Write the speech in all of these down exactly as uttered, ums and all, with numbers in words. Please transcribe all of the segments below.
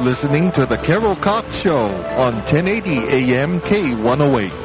listening to The Carol Cox Show on ten eighty A M K one oh eight.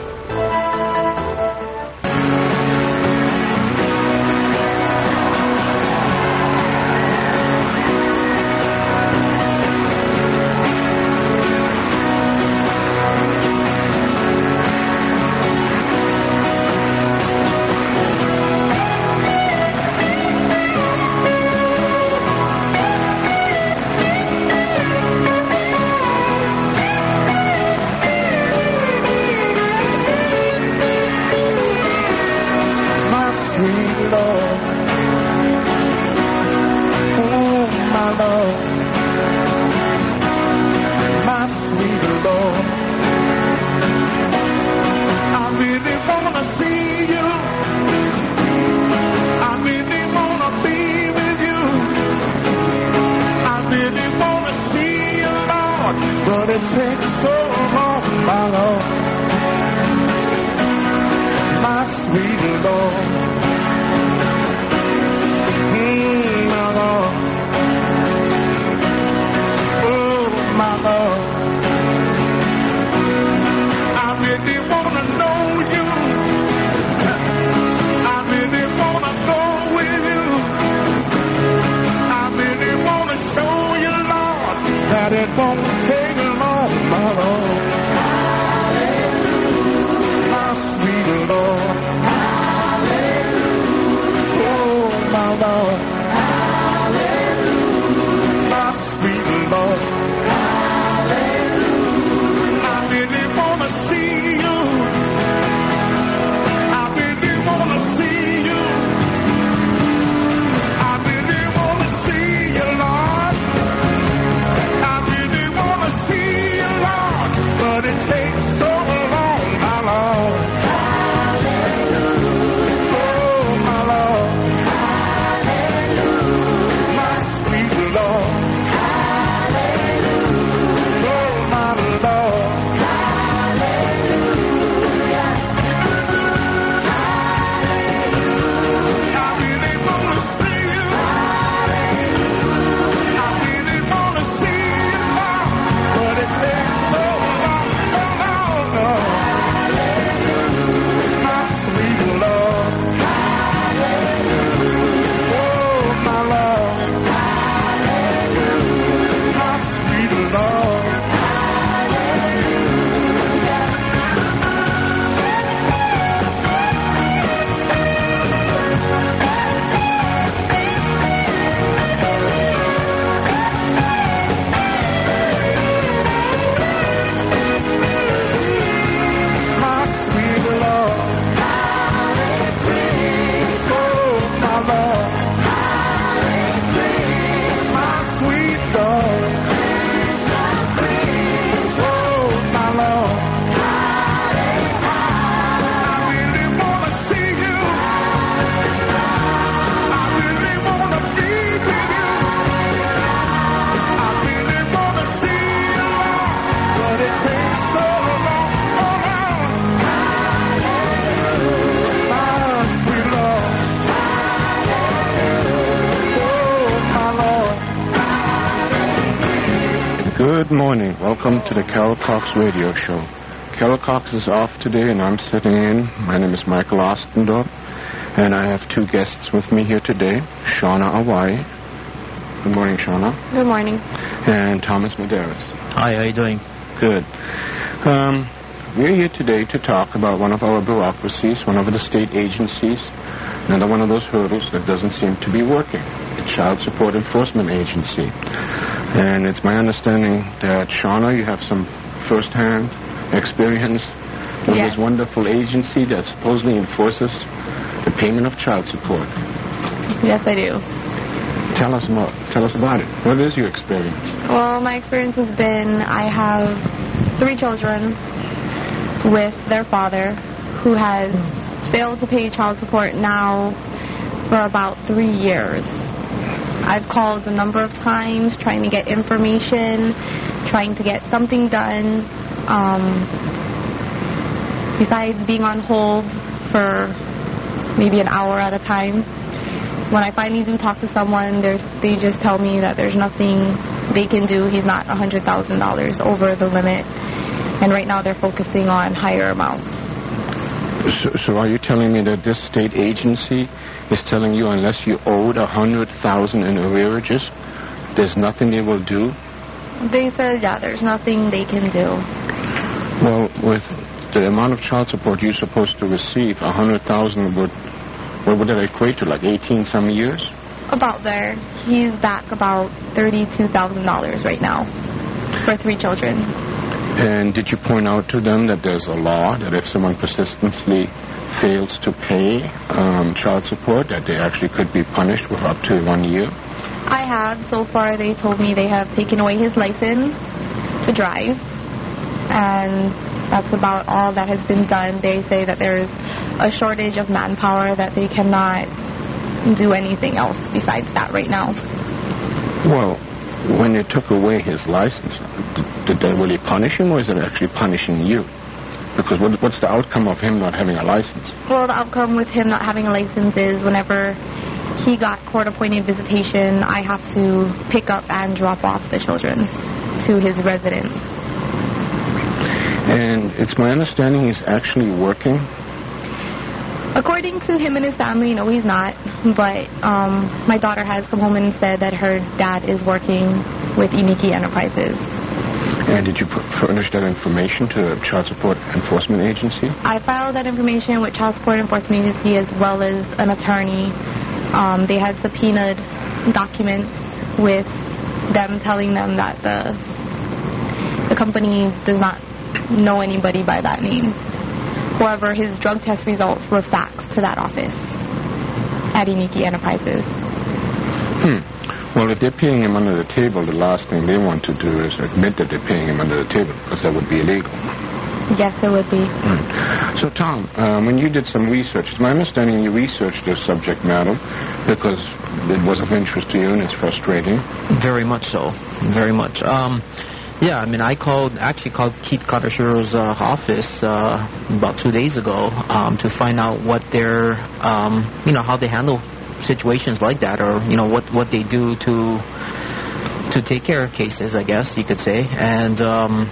Good morning. Welcome to the Carol Cox Radio Show. Carol Cox is off today, and I'm sitting in. My name is Michael Ostendorf, and I have two guests with me here today, Shauna Awai. Good morning, Shauna. Good morning. And Thomas Medeiros. Hi, how are you doing? Good. Um, we're here today to talk about one of our bureaucracies, one of the state agencies, another one of those hurdles that doesn't seem to be working, the Child Support Enforcement Agency. And it's my understanding that, Shauna, you have some first-hand experience with yes. this wonderful agency that supposedly enforces the payment of child support. Yes, I do. Tell us more. Tell us about it. What is your experience? Well, my experience has been I have three children with their father who has failed to pay child support now for about three years. I've called a number of times trying to get information, trying to get something done, um, besides being on hold for maybe an hour at a time. When I finally do talk to someone, there's, they just tell me that there's nothing they can do. He's not one hundred thousand dollars over the limit. And right now they're focusing on higher amounts. So, so are you telling me that this state agency is telling you unless you owed one hundred thousand dollars in arrearages, there's nothing they will do? They said, yeah, there's nothing they can do. Well, with the amount of child support you're supposed to receive, one hundred thousand dollars would, what would that equate to, like eighteen some years? About there. He's back about thirty-two thousand dollars right now for three children. And did you point out to them that there's a law that if someone persistently fails to pay um, child support, that they actually could be punished with up to one year? I have. So far, they told me they have taken away his license to drive. And that's about all that has been done. They say that there's a shortage of manpower, that they cannot do anything else besides that right now. Well, when they took away his license, did they really punish him, or is it actually punishing you? Because what, what's the outcome of him not having a license? Well, the outcome with him not having a license is whenever he got court-appointed visitation, I have to pick up and drop off the children to his residence. And it's my understanding he's actually working? According to him and his family, no, he's not. But um, my daughter has come home and said that her dad is working with Iniki Enterprises. And did you furnish that information to the Child Support Enforcement Agency? I filed that information with Child Support Enforcement Agency as well as an attorney. Um, they had subpoenaed documents with them telling them that the the company does not know anybody by that name. However, his drug test results were faxed to that office at Iniki Enterprises. Hmm. Well, if they're paying him under the table, the last thing they want to do is admit that they're paying him under the table, because that would be illegal. Yes, it would be. Hmm. So, Tom, um, when you did some research, it's my understanding you researched this subject matter because it was of interest to you and it's frustrating. Very much so. Very much. Um... Yeah, I mean, I called, actually called Keith Kadashiro's uh, office uh, about two days ago um, to find out what their, um, you know, how they handle situations like that, or, you know, what, what they do to to take care of cases, I guess you could say. And um,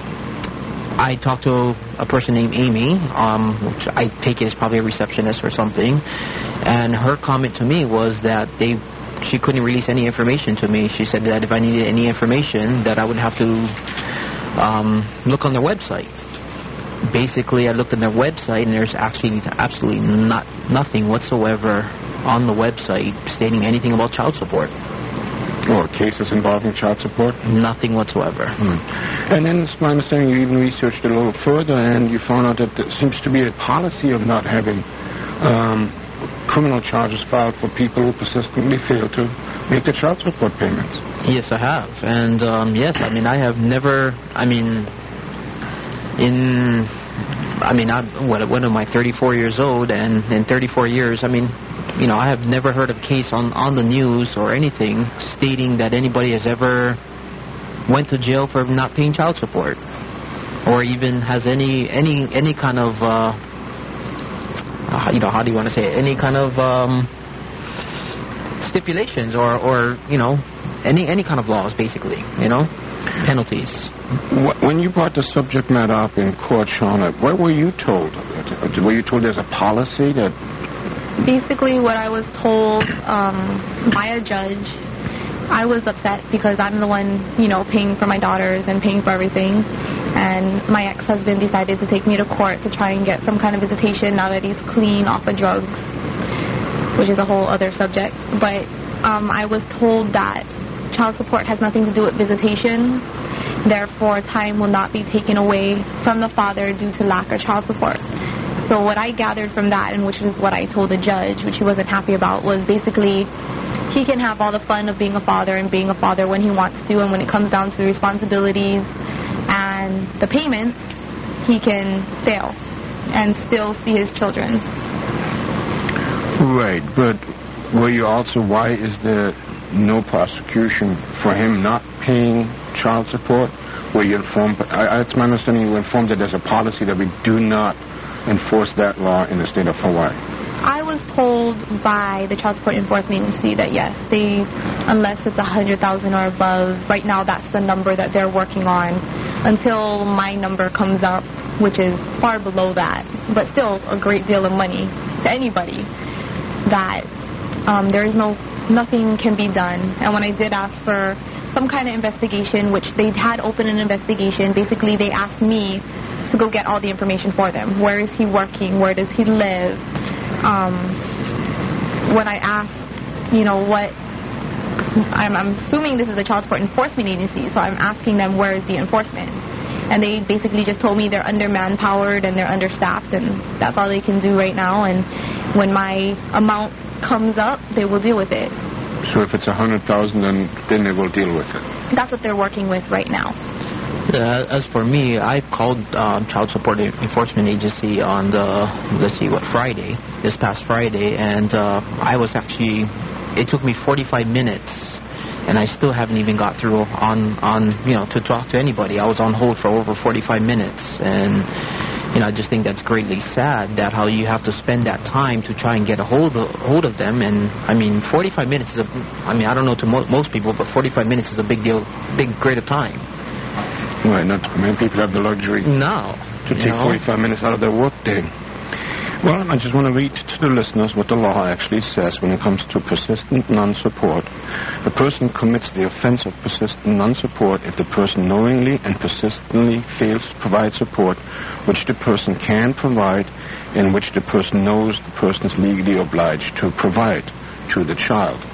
I talked to a person named Amy, um, which I take it is probably a receptionist or something, and her comment to me was that they she couldn't release any information to me. She said that if I needed any information, that I would have to um, look on their website. Basically, I looked on their website, and there's actually absolutely not nothing whatsoever on the website stating anything about child support. Or cases involving child support? Nothing whatsoever. Hmm. And then it's my understanding you even researched it a little further, and you found out that there seems to be a policy of not having um, criminal charges filed for people who persistently fail to make the child support payments. Yes, I have. And um, yes, I mean, I have never, I mean, in, I mean, I'm, what, what am I, thirty-four years old, and in thirty-four years, I mean, you know, I have never heard of a case on, on the news or anything stating that anybody has ever went to jail for not paying child support, or even has any, any, any kind of, uh, Uh, you know, how do you want to say it? Any kind of um, stipulations or, or, you know, any any kind of laws, basically, you know, penalties. When you brought the subject matter up in court, Shauna, what were you told? Were you told there's a policy that... Basically, what I was told um, by a judge, I was upset because I'm the one, you know, paying for my daughters and paying for everything. And my ex-husband decided to take me to court to try and get some kind of visitation now that he's clean off of drugs, which is a whole other subject. But um, I was told that child support has nothing to do with visitation. Therefore, time will not be taken away from the father due to lack of child support. So what I gathered from that, and which is what I told the judge, which he wasn't happy about, was basically he can have all the fun of being a father and being a father when he wants to, and when it comes down to the responsibilities and the payments, he can fail and still see his children. Right, but were you also, why is there no prosecution for him not paying child support? Were you informed, I, it's my understanding you were informed that there's a policy that we do not enforce that law in the state of Hawaii. I was was told by the Child Support Enforcement Agency that yes, they, unless it's a hundred thousand or above, right now that's the number that they're working on until my number comes up, which is far below that, but still a great deal of money to anybody. That um, there is no nothing can be done. And when I did ask for some kind of investigation, which they had opened an investigation, basically they asked me to go get all the information for them. Where is he working? Where does he live? Um, when I asked, you know, what, I'm, I'm assuming this is the Child Support Enforcement Agency, so I'm asking them where is the enforcement? And they basically just told me they're under manpowered and they're understaffed, and that's all they can do right now. And when my amount comes up, they will deal with it. So if it's a hundred thousand, then then they will deal with it. That's what they're working with right now. Yeah, as for me, I called um, Child Support Enforcement Agency on the, let's see, what, Friday, this past Friday, and uh, I was actually, it took me forty-five minutes, and I still haven't even got through on, on, you know, to talk to anybody. I was on hold for over forty-five minutes, and, you know, I just think that's greatly sad that how you have to spend that time to try and get a hold of, hold of them, and, I mean, forty-five minutes is a, I mean, I don't know to mo most people, but forty-five minutes is a big deal, big, great of time. Right, not many people have the luxury No. to take know? forty-five minutes out of their workday. Well, I just want to read to the listeners what the law actually says when it comes to persistent non-support. A person commits the offense of persistent non-support if the person knowingly and persistently fails to provide support which the person can provide and which the person knows the person is legally obliged to provide to the child.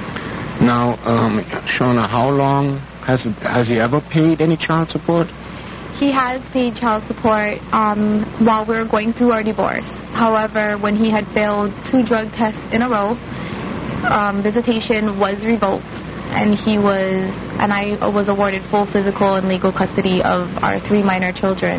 Now, um, Shauna, how long has, it, has he ever paid any child support? He has paid child support um, while we were going through our divorce. However, when he had failed two drug tests in a row, um, visitation was revoked, and he was, and I was awarded full physical and legal custody of our three minor children.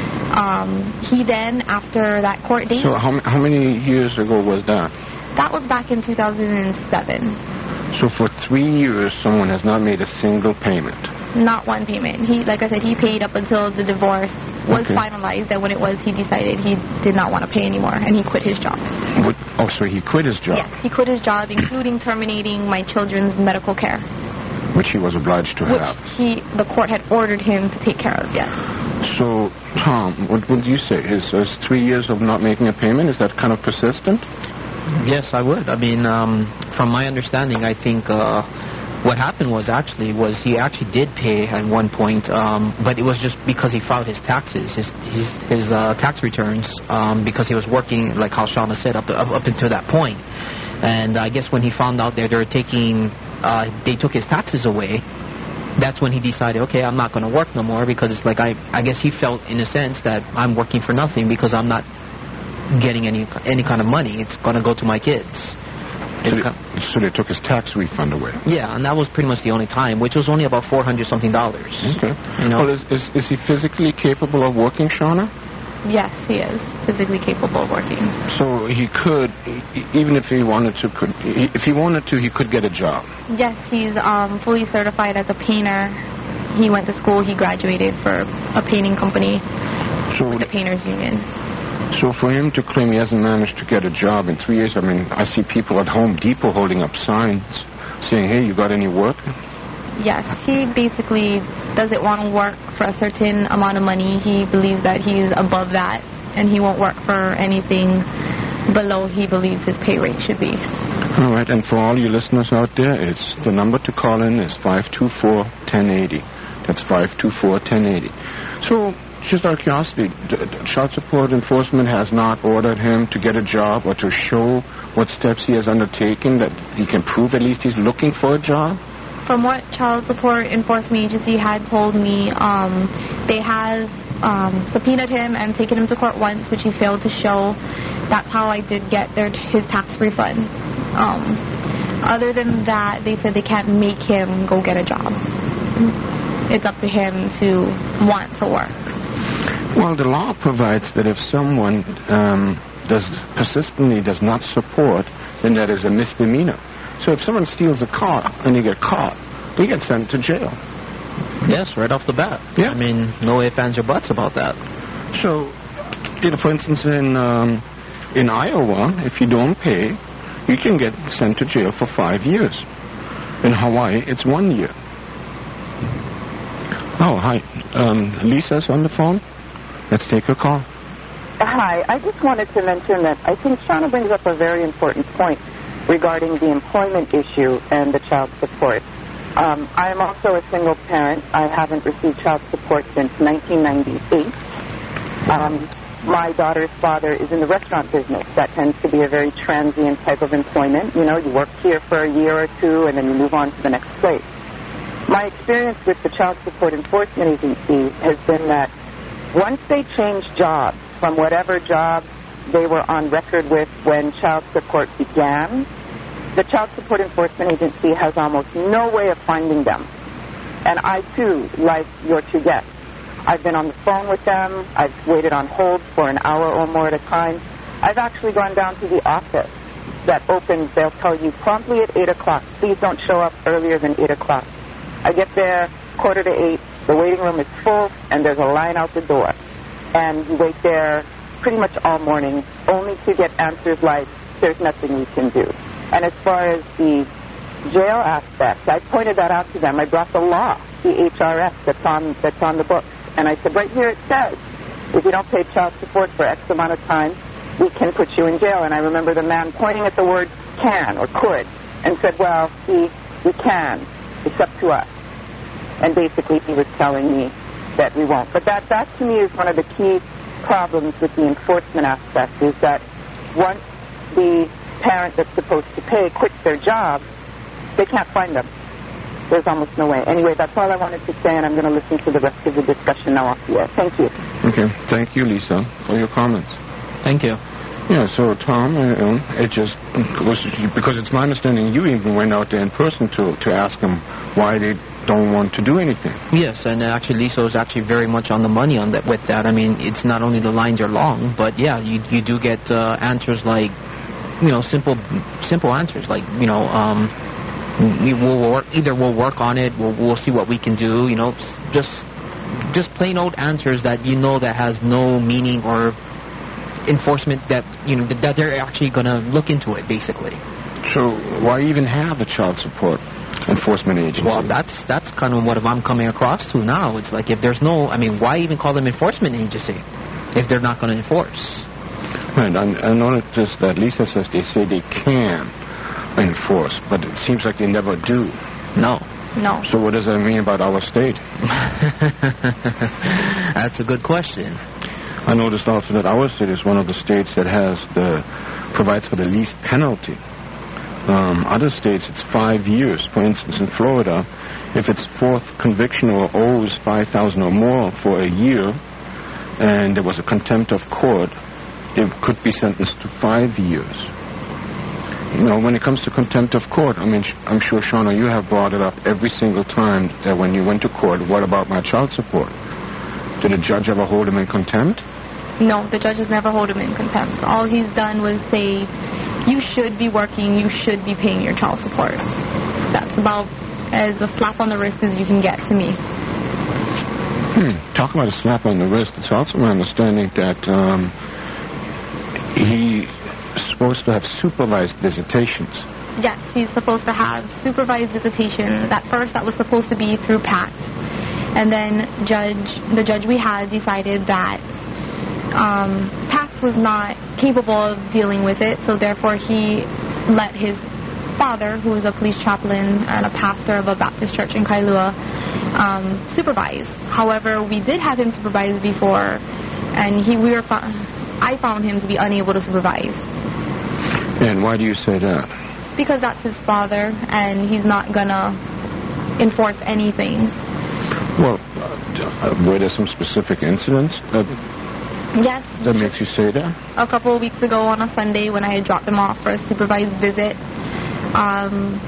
Um, he then, after that court date... So how, how many years ago was that? That was back in two thousand seven. So for three years, someone has not made a single payment? Not one payment. He, like I said, he paid up until the divorce was Okay. finalized, and when it was, he decided he did not want to pay anymore, and he quit his job. What, oh, so he quit his job? Yes, he quit his job, including terminating my children's medical care, Which he was obliged to which have. he, the court had ordered him to take care of, yes. So, Tom, what would you say? Is, is three years of not making a payment, is that kind of persistent? Yes, I would. I mean, um, from my understanding, I think uh, what happened was actually was he actually did pay at one point, um, but it was just because he filed his taxes, his his, his uh, tax returns, um, because he was working, like how Shauna said, up, up up until that point. And I guess when he found out that they were taking, uh, they took his taxes away, that's when he decided, okay, I'm not going to work no more, because it's like I I guess he felt in a sense that I'm working for nothing because I'm not getting any any kind of money. It's going to go to my kids. So they, so they took his tax refund away? Yeah, and that was pretty much the only time, which was only about four hundred something dollars. Okay. You know? Well, is, is, is he physically capable of working, Shauna? Yes, he is physically capable of working. So he could, e- even if he wanted to, could he, if he wanted to, he could get a job? Yes, he's um, fully certified as a painter. He went to school, he graduated for a painting company, So, the Painters Union. so for him to claim he hasn't managed to get a job in three years, I mean, I see people at Home Depot holding up signs saying, hey, you got any work? Yes, he basically doesn't want to work for a certain amount of money. He believes that he's above that, and he won't work for anything below he believes his pay rate should be. All right, and for all you listeners out there, it's the number to call in is five two four, one zero eight zero. That's five two four, one zero eight zero. So, just out of curiosity, d- d- Child Support Enforcement has not ordered him to get a job or to show what steps he has undertaken that he can prove at least he's looking for a job? From what Child Support Enforcement Agency had told me, um, they have um, subpoenaed him and taken him to court once, which he failed to show. That's how I did get their his tax refund. Um, other than that, they said they can't make him go get a job. It's up to him to want to work. Well, the law provides that if someone um, does persistently does not support, then that is a misdemeanor. So if someone steals a car and you get caught, they get sent to jail. Yes, right off the bat. Yeah. I mean, no ifs, ands, or buts about that. So, you know, for instance, in um, in Iowa, if you don't pay, you can get sent to jail for five years. In Hawaii, it's one year. Oh, hi. Um, Lisa's on the phone. Let's take her call. Hi. I just wanted to mention that I think Shauna brings up a very important point regarding the employment issue and the child support. Um, I am also a single parent. I haven't received child support since nineteen ninety-eight. Um, my daughter's father is in the restaurant business. That tends to be a very transient type of employment. You know, you work here for a year or two, and then you move on to the next place. My experience with the Child Support Enforcement Agency has been that once they change jobs from whatever job they were on record with when child support began, the Child Support Enforcement Agency has almost no way of finding them. And I, too, like your two guests, I've been on the phone with them. I've waited on hold for an hour or more at a time. I've actually gone down to the office that opens. They'll tell you promptly at eight o'clock. Please don't show up earlier than eight o'clock. I get there quarter to eight. The waiting room is full, and there's a line out the door. And you wait there pretty much all morning, only to get answers like, there's nothing we can do. And as far as the jail aspect, I pointed that out to them. I brought the law, the H R S that's on, that's on the books. And I said, right here it says, if you don't pay child support for X amount of time, we can put you in jail. And I remember the man pointing at the word can or could and said, well, see, we can. It's up to us. And basically he was telling me that we won't. But that, that to me is one of the key problems with the enforcement aspect, is that once the parent that's supposed to pay quits their job, they can't find them. There's almost no way. Anyway, that's all I wanted to say, and I'm going to listen to the rest of the discussion now off the air. Thank you. Okay. Thank you, Lisa, for your comments. Thank you. Yeah, so, Tom, uh, it just was because it's my understanding you even went out there in person to, to ask them why they don't want to do anything. Yes, and actually Lisa was actually very much on the money on that with that. I mean, it's not only the lines are long, but, yeah, you, you do get uh, answers like, you know, simple simple answers like, you know, um... We will work, either we'll work on it, we'll, we'll see what we can do, you know, just just plain old answers that you know that has no meaning or enforcement, that, you know, that they're actually going to look into it, basically. So why even have a child support enforcement agency? Well, that's that's kind of what I'm coming across to now. It's like, if there's no, I mean, why even call them enforcement agency if they're not going to enforce? Right, I, I noticed that Lisa says they say they can enforce, but it seems like they never do. No. No. So what does that mean about our state? That's a good question. I noticed also that our state is one of the states that has the provides for the least penalty. Um, other states, it's five years. For instance, in Florida, if it's fourth conviction or owes five thousand or more for a year, and there was a contempt of court, they could be sentenced to five years. You know, when it comes to contempt of court, I mean, I'm sure, Shauna, you have brought it up every single time that when you went to court, what about my child support? Did the judge ever hold him in contempt? No, the judge has never held him in contempt. All he's done was say, you should be working, you should be paying your child support. That's about as a slap on the wrist as you can get to me. Hmm. Talk about a slap on the wrist. It's also my understanding that um, he... supposed to have supervised visitations. Yes, he's supposed to have supervised visitations. At first, that was supposed to be through Pat. And then judge, the judge we had decided that um, Pat was not capable of dealing with it, so therefore he let his father, who was a police chaplain and a pastor of a Baptist church in Kailua, um, supervise. However, we did have him supervised before, and he we were fo- I found him to be unable to supervise. And why do you say that? Because that's his father, and he's not gonna enforce anything. Well, uh, were there some specific incidents that, yes, that makes you say that? A couple of weeks ago on a Sunday, when I had dropped him off for a supervised visit, um,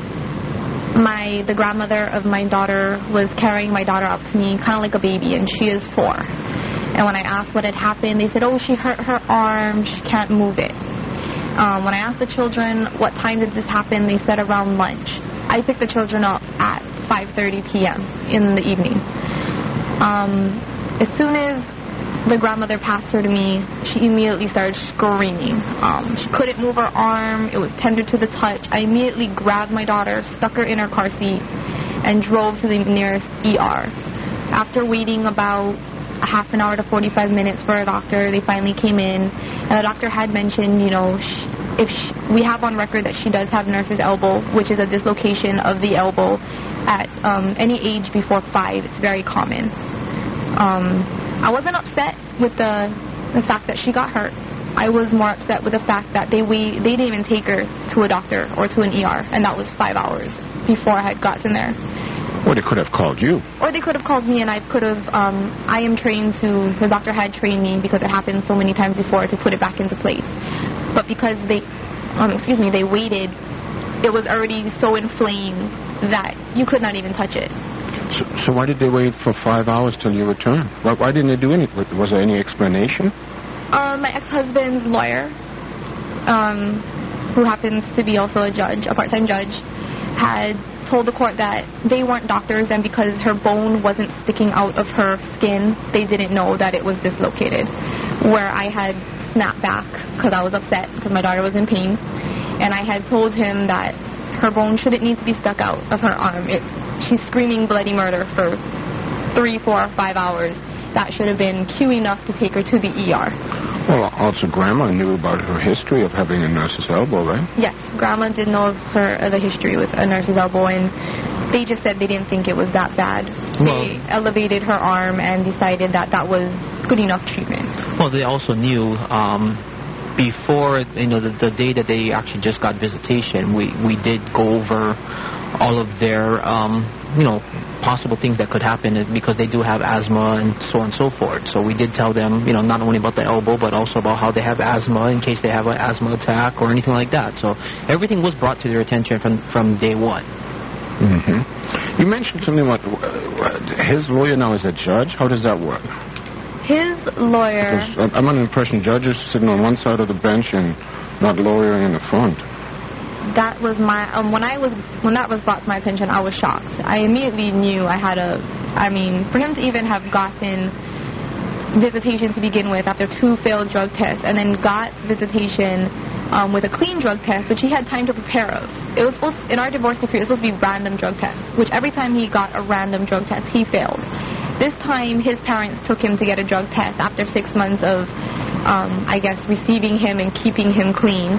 my the grandmother of my daughter was carrying my daughter up to me, kind of like a baby, and she is four. And when I asked what had happened, they said, oh, she hurt her arm, she can't move it. Um, when I asked the children what time did this happen, they said around lunch. I picked the children up at five thirty p.m. in the evening. Um, as soon as the grandmother passed her to me, she immediately started screaming. Um, she couldn't move her arm. It was tender to the touch. I immediately grabbed my daughter, stuck her in her car seat, and drove to the nearest E R. After waiting about a half an hour to forty-five minutes for a doctor, they finally came in, and the doctor had mentioned, you know, sh- if she, we have on record that she does have nurse's elbow, which is a dislocation of the elbow at um, any age before five. It's very common. Um, I wasn't upset with the the fact that she got hurt. I was more upset with the fact that they we they didn't even take her to a doctor or to an E R, and that was five hours before I had gotten there. Or they could have called you. Or they could have called me, and I could have. Um, I am trained to. The doctor had trained me because it happened so many times before to put it back into place. But because they, um, excuse me, they waited, it was already so inflamed that you could not even touch it. So, so why did they wait for five hours till you returned? Why, why didn't they do anything? Was there any explanation? Um, my ex-husband's lawyer, um, who happens to be also a judge, a part-time judge, had told the court that they weren't doctors, and because her bone wasn't sticking out of her skin, they didn't know that it was dislocated. Where I had snapped back because I was upset because my daughter was in pain, and I had told him that her bone shouldn't need to be stuck out of her arm. It, she's screaming bloody murder for three, four, five hours. That should have been cue enough to take her to the E R. Well, also Grandma knew about her history of having a nurse's elbow, right? Yes, Grandma did know of her of the history with a nurse's elbow, and they just said they didn't think it was that bad. Well, they elevated her arm and decided that that was good enough treatment. Well, they also knew um, before, you know, the, the day that they actually just got visitation, we, we did go over all of their, um, you know, possible things that could happen because they do have asthma and so on and so forth. So we did tell them, you know, not only about the elbow, but also about how they have asthma in case they have an asthma attack or anything like that. So everything was brought to their attention from, from day one. Mm-hmm. You mentioned something about uh, his lawyer now is a judge. How does that work? His lawyer... Because I'm under the impression judges sitting on one side of the bench and not lawyering in the front. That was my um, when I was when that was brought to my attention, I was shocked. I immediately knew I had a. I mean, for him to even have gotten visitation to begin with after two failed drug tests, and then got visitation um, with a clean drug test, which he had time to prepare of. It was supposed in our divorce decree. It was supposed to be random drug tests, which every time he got a random drug test, he failed. This time, his parents took him to get a drug test after six months of, um, I guess, receiving him and keeping him clean.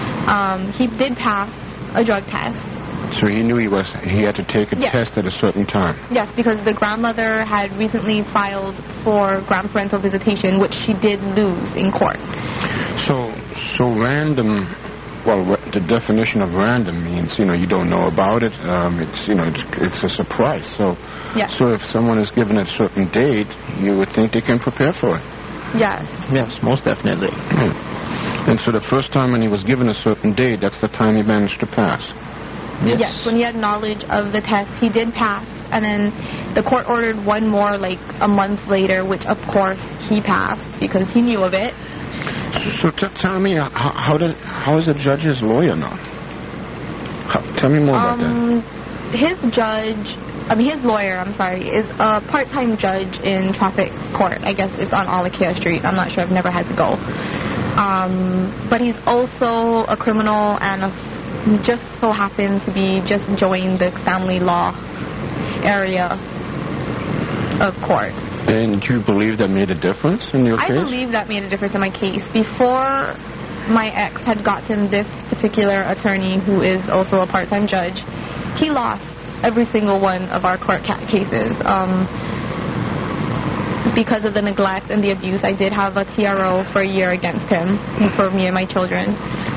Um, he did pass a drug test. So he knew he was he had to take a yes. test at a certain time. Yes, because the grandmother had recently filed for grandparental visitation, which she did lose in court. So, so random. Well, the definition of random means, you know, you don't know about it. Um, it's, you know, it's, it's a surprise. So, yes. so if someone is given a certain date, you would think they can prepare for it. Yes. Yes, most definitely. Hmm. And so the first time when he was given a certain date, that's the time he managed to pass. Yes. yes, when he had knowledge of the test, he did pass. And then the court ordered one more, like, a month later, which, of course, he passed because he knew of it. So t- tell me, how, how, does, how is a judge's lawyer now? How, tell me more um, about that. His judge, I mean, his lawyer, I'm sorry, is a part-time judge in traffic court. I guess it's on Alakia Street. I'm not sure. I've never had to go. Um, but he's also a criminal and a, just so happens to be just joined the family law area of court. And do you believe that made a difference in your I case? I believe that made a difference in my case. Before my ex had gotten this particular attorney, who is also a part-time judge, he lost every single one of our court ca- cases. Um, because of the neglect and the abuse, I did have a T R O for a year against him, for me and my children.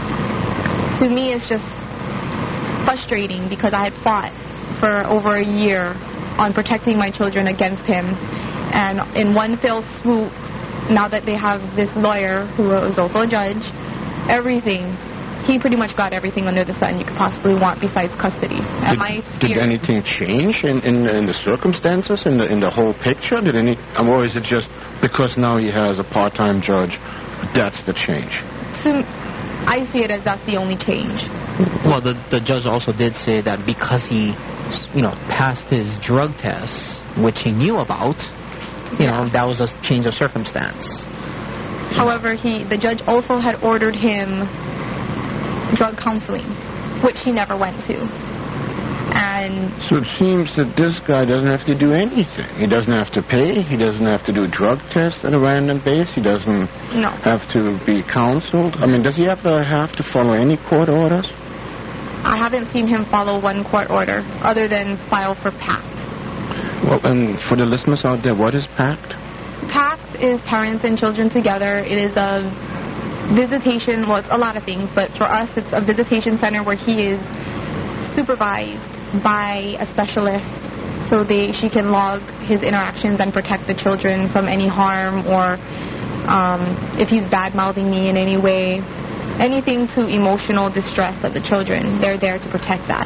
To me, it's just frustrating because I had fought for over a year on protecting my children against him. And in one fell swoop, now that they have this lawyer who is also a judge, everything, he pretty much got everything under the sun you could possibly want besides custody. And did, my did fear, anything change in, in, in the circumstances, in the, in the whole picture? Did any, or is it just because now he has a part-time judge, that's the change? To, I see it as that's the only change. Well, the, the judge also did say that because he, you know, passed his drug tests, which he knew about, you know, that was a change of circumstance. However, he the judge also had ordered him drug counseling, which he never went to. And so it seems that this guy doesn't have to do anything. He doesn't have to pay. He doesn't have to do drug tests at a random base. He doesn't no. have to be counseled. I mean, does he ever have to follow any court orders? I haven't seen him follow one court order other than file for PACT. Well, and for the listeners out there, what is PACT? PACT is Parents and Children Together. It is a visitation, well, it's a lot of things, but for us, it's a visitation center where he is supervised by a specialist so they she can log his interactions and protect the children from any harm, or um, if he's bad-mouthing me in any way, anything to emotional distress of the children. They're there to protect that.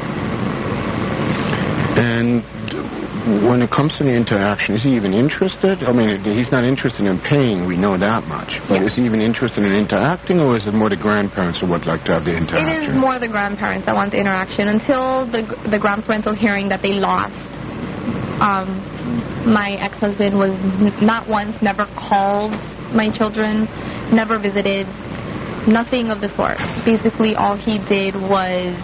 And when it comes to the interaction, is he even interested? I mean, he's not interested in paying, we know that much. But yeah. is he even interested in interacting, or is it more the grandparents who would like to have the interaction? It is more the grandparents that want the interaction. Until the the grandparental hearing that they lost, um, my ex-husband was n- not once, never called my children, never visited, nothing of the sort. Basically, all he did was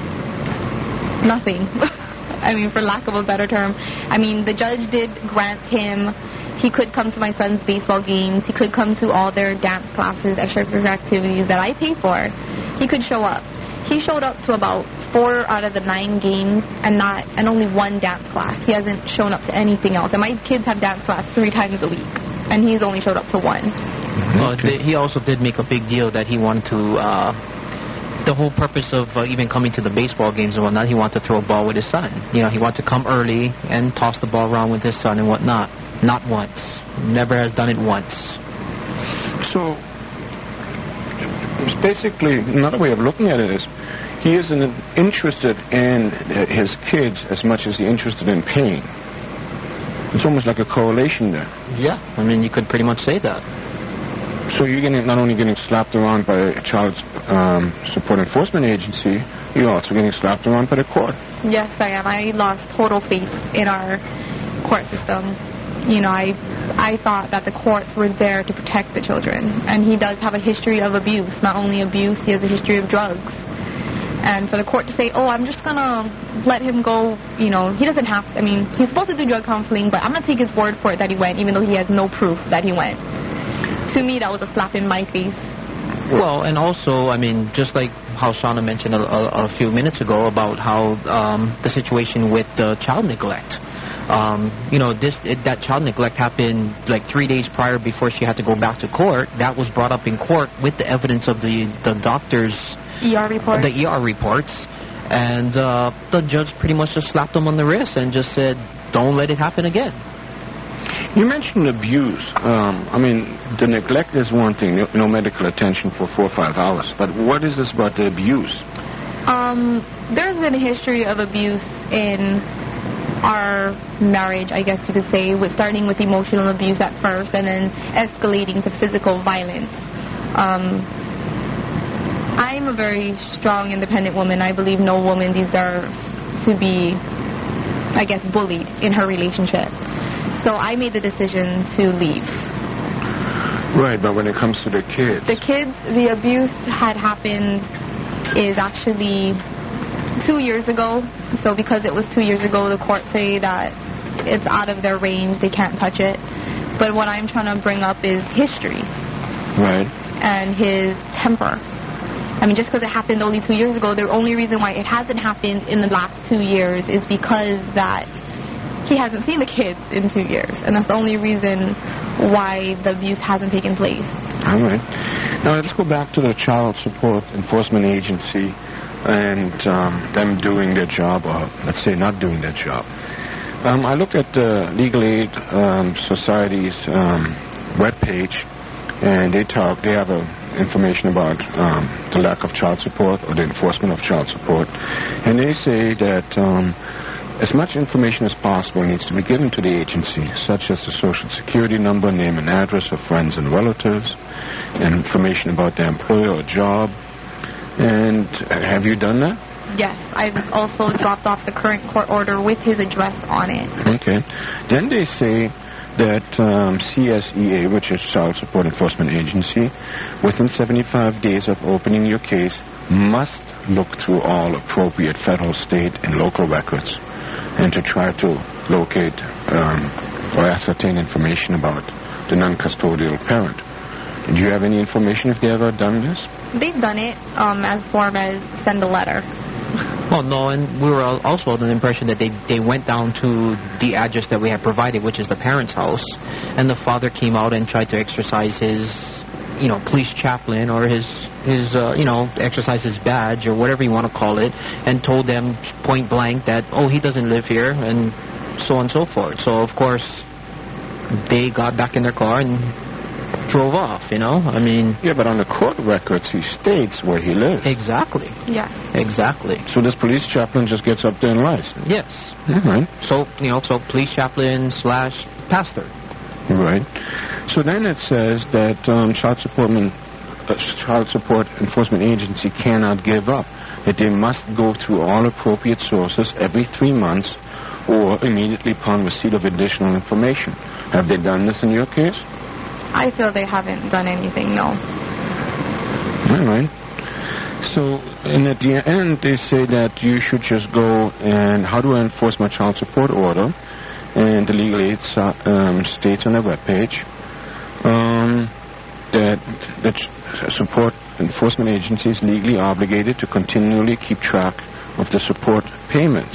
nothing. I mean, for lack of a better term. I mean, the judge did grant him, he could come to my son's baseball games, he could come to all their dance classes, extracurricular activities that I pay for. He could show up. He showed up to about four out of the nine games and not and only one dance class. He hasn't shown up to anything else. And my kids have dance class three times a week, and he's only showed up to one. Well, th- he also did make a big deal that he wanted to... Uh, the whole purpose of uh, even coming to the baseball games and whatnot, he wanted to throw a ball with his son. You know, he wanted to come early and toss the ball around with his son and whatnot. Not once. Never has done it once. So, basically, another way of looking at it is, he isn't interested in his kids as much as he's interested in paying. It's almost like a correlation there. Yeah, I mean, you could pretty much say that. So you're getting, not only getting slapped around by a child um, support enforcement agency, you're also getting slapped around by the court. Yes, I am. I lost total faith in our court system. You know, I I thought that the courts were there to protect the children. And he does have a history of abuse. Not only abuse, he has a history of drugs. And for the court to say, oh, I'm just going to let him go, you know, he doesn't have to. I mean, he's supposed to do drug counseling, but I'm going to take his word for it that he went, even though he has no proof that he went. To me, that was a slap in my face. Well, and also, I mean, just like how Shauna mentioned a, a, a few minutes ago about how um, the situation with uh, child neglect. Um, you know, this it, that child neglect happened like three days prior before she had to go back to court. That was brought up in court with the evidence of the, the doctor's... E R reports? The E R reports. And uh, the judge pretty much just slapped him on the wrist and just said, don't let it happen again. You mentioned abuse. Um, I mean, the neglect is one thing, no, no medical attention for four or five hours. But what is this about the abuse? Um, there's been a history of abuse in our marriage, I guess you could say, with starting with emotional abuse at first and then escalating to physical violence. Um, I'm a very strong, independent woman. I believe no woman deserves to be, I guess, bullied in her relationship. So I made the decision to leave. Right, but when it comes to the kids... The kids, the abuse had happened is actually two years ago. So because it was two years ago, the court say that it's out of their range, they can't touch it. But what I'm trying to bring up is history. Right. And his temper. I mean, just because it happened only two years ago, the only reason why it hasn't happened in the last two years is because that he hasn't seen the kids in two years. And that's the only reason why the abuse hasn't taken place. All right. Now, let's go back to the Child Support Enforcement Agency and um, them doing their job, or let's say not doing their job. Um, I looked at the Legal Aid um, Society's um, webpage, and they talk, they have a information about um, the lack of child support or the enforcement of child support. And they say that um, as much information as possible needs to be given to the agency, such as the social security number, name and address of friends and relatives, and information about their employer or job. And have you done that? Yes, I've also dropped off the current court order with his address on it. Okay. Then they say that um, C S E A, which is Child Support Enforcement Agency, within seventy-five days of opening your case, must look through all appropriate federal, state, and local records and to try to locate um, or ascertain information about the non-custodial parent. Do you have any information if they ever done this? They've done it um, as form as send a letter. Well, no, and we were al- also under the impression that they, they went down to the address that we had provided, which is the parent's house, and the father came out and tried to exercise his, you know, police chaplain or his, his uh, you know, exercise his badge or whatever you want to call it, and told them point blank that, oh, he doesn't live here, and so on and so forth. So, of course, they got back in their car and drove off, you know? I mean... Yeah, but on the court records, he states where he lives. Exactly. Yes. Exactly. So this police chaplain just gets up there and lies? Yes. All right. So, you know, so police chaplain slash pastor. Right. So then it says that um, child support, uh, child support enforcement agency cannot give up, that they must go through all appropriate sources every three months or immediately upon receipt of additional information. Have they done this in your case? I feel they haven't done anything, no. All right. So, and at the end, they say that you should just go and, how do I enforce my child support order? And the legal aid um, states on their webpage um, that the ch- support enforcement agency is legally obligated to continually keep track of the support payments.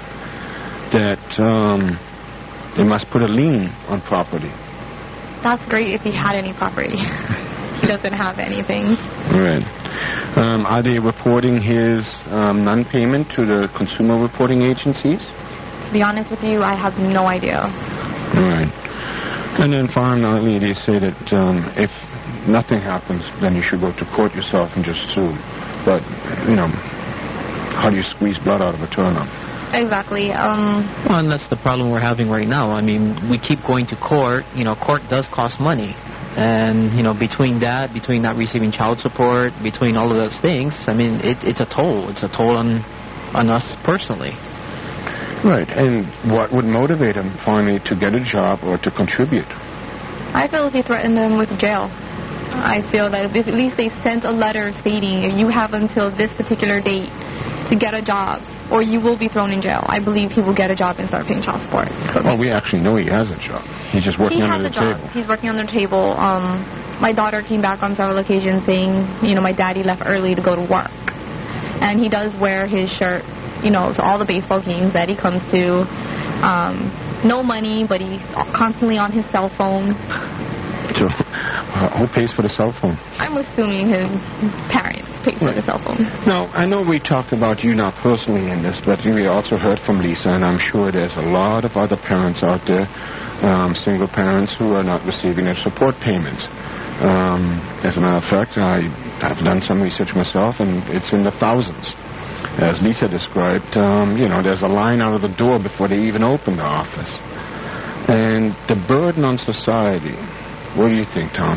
That um, they must put a lien on property. That's great if he had any property. He doesn't have anything. Right. Um, are they reporting his um, non-payment to the consumer reporting agencies? To be honest with you, I have no idea. Right. And then finally, they say that um, if nothing happens, then you should go to court yourself and just sue. But, you know, how do you squeeze blood out of a turnip? Exactly. Um, Well, and that's the problem we're having right now. I mean, we keep going to court. You know, court does cost money. And, you know, between that, between not receiving child support, between all of those things, I mean, it, it's a toll. It's a toll on, on us personally. Right. And what would motivate him finally to get a job or to contribute? I feel if he threatened them with jail. I feel that if at least they sent a letter stating you have until this particular date to get a job or you will be thrown in jail, I believe he will get a job and start paying child support. Well, we actually know he has a job. He's just working he under has the a job. table. He's working under the table. Um, my daughter came back on several occasions saying, you know, my daddy left early to go to work. And he does wear his shirt, you know, to all the baseball games that he comes to. Um, no money, but he's constantly on his cell phone. So, uh, who pays for the cell phone? I'm assuming his parents pay for Right. the cell phone. Now, I know we talked about you not personally in this, but we also heard from Lisa, and I'm sure there's a lot of other parents out there, um, single parents, who are not receiving their support payments. Um, as a matter of fact, I have done some research myself, and it's in the thousands. As Lisa described, um, you know, there's a line out of the door before they even open the office. And the burden on society, what do you think, Tom?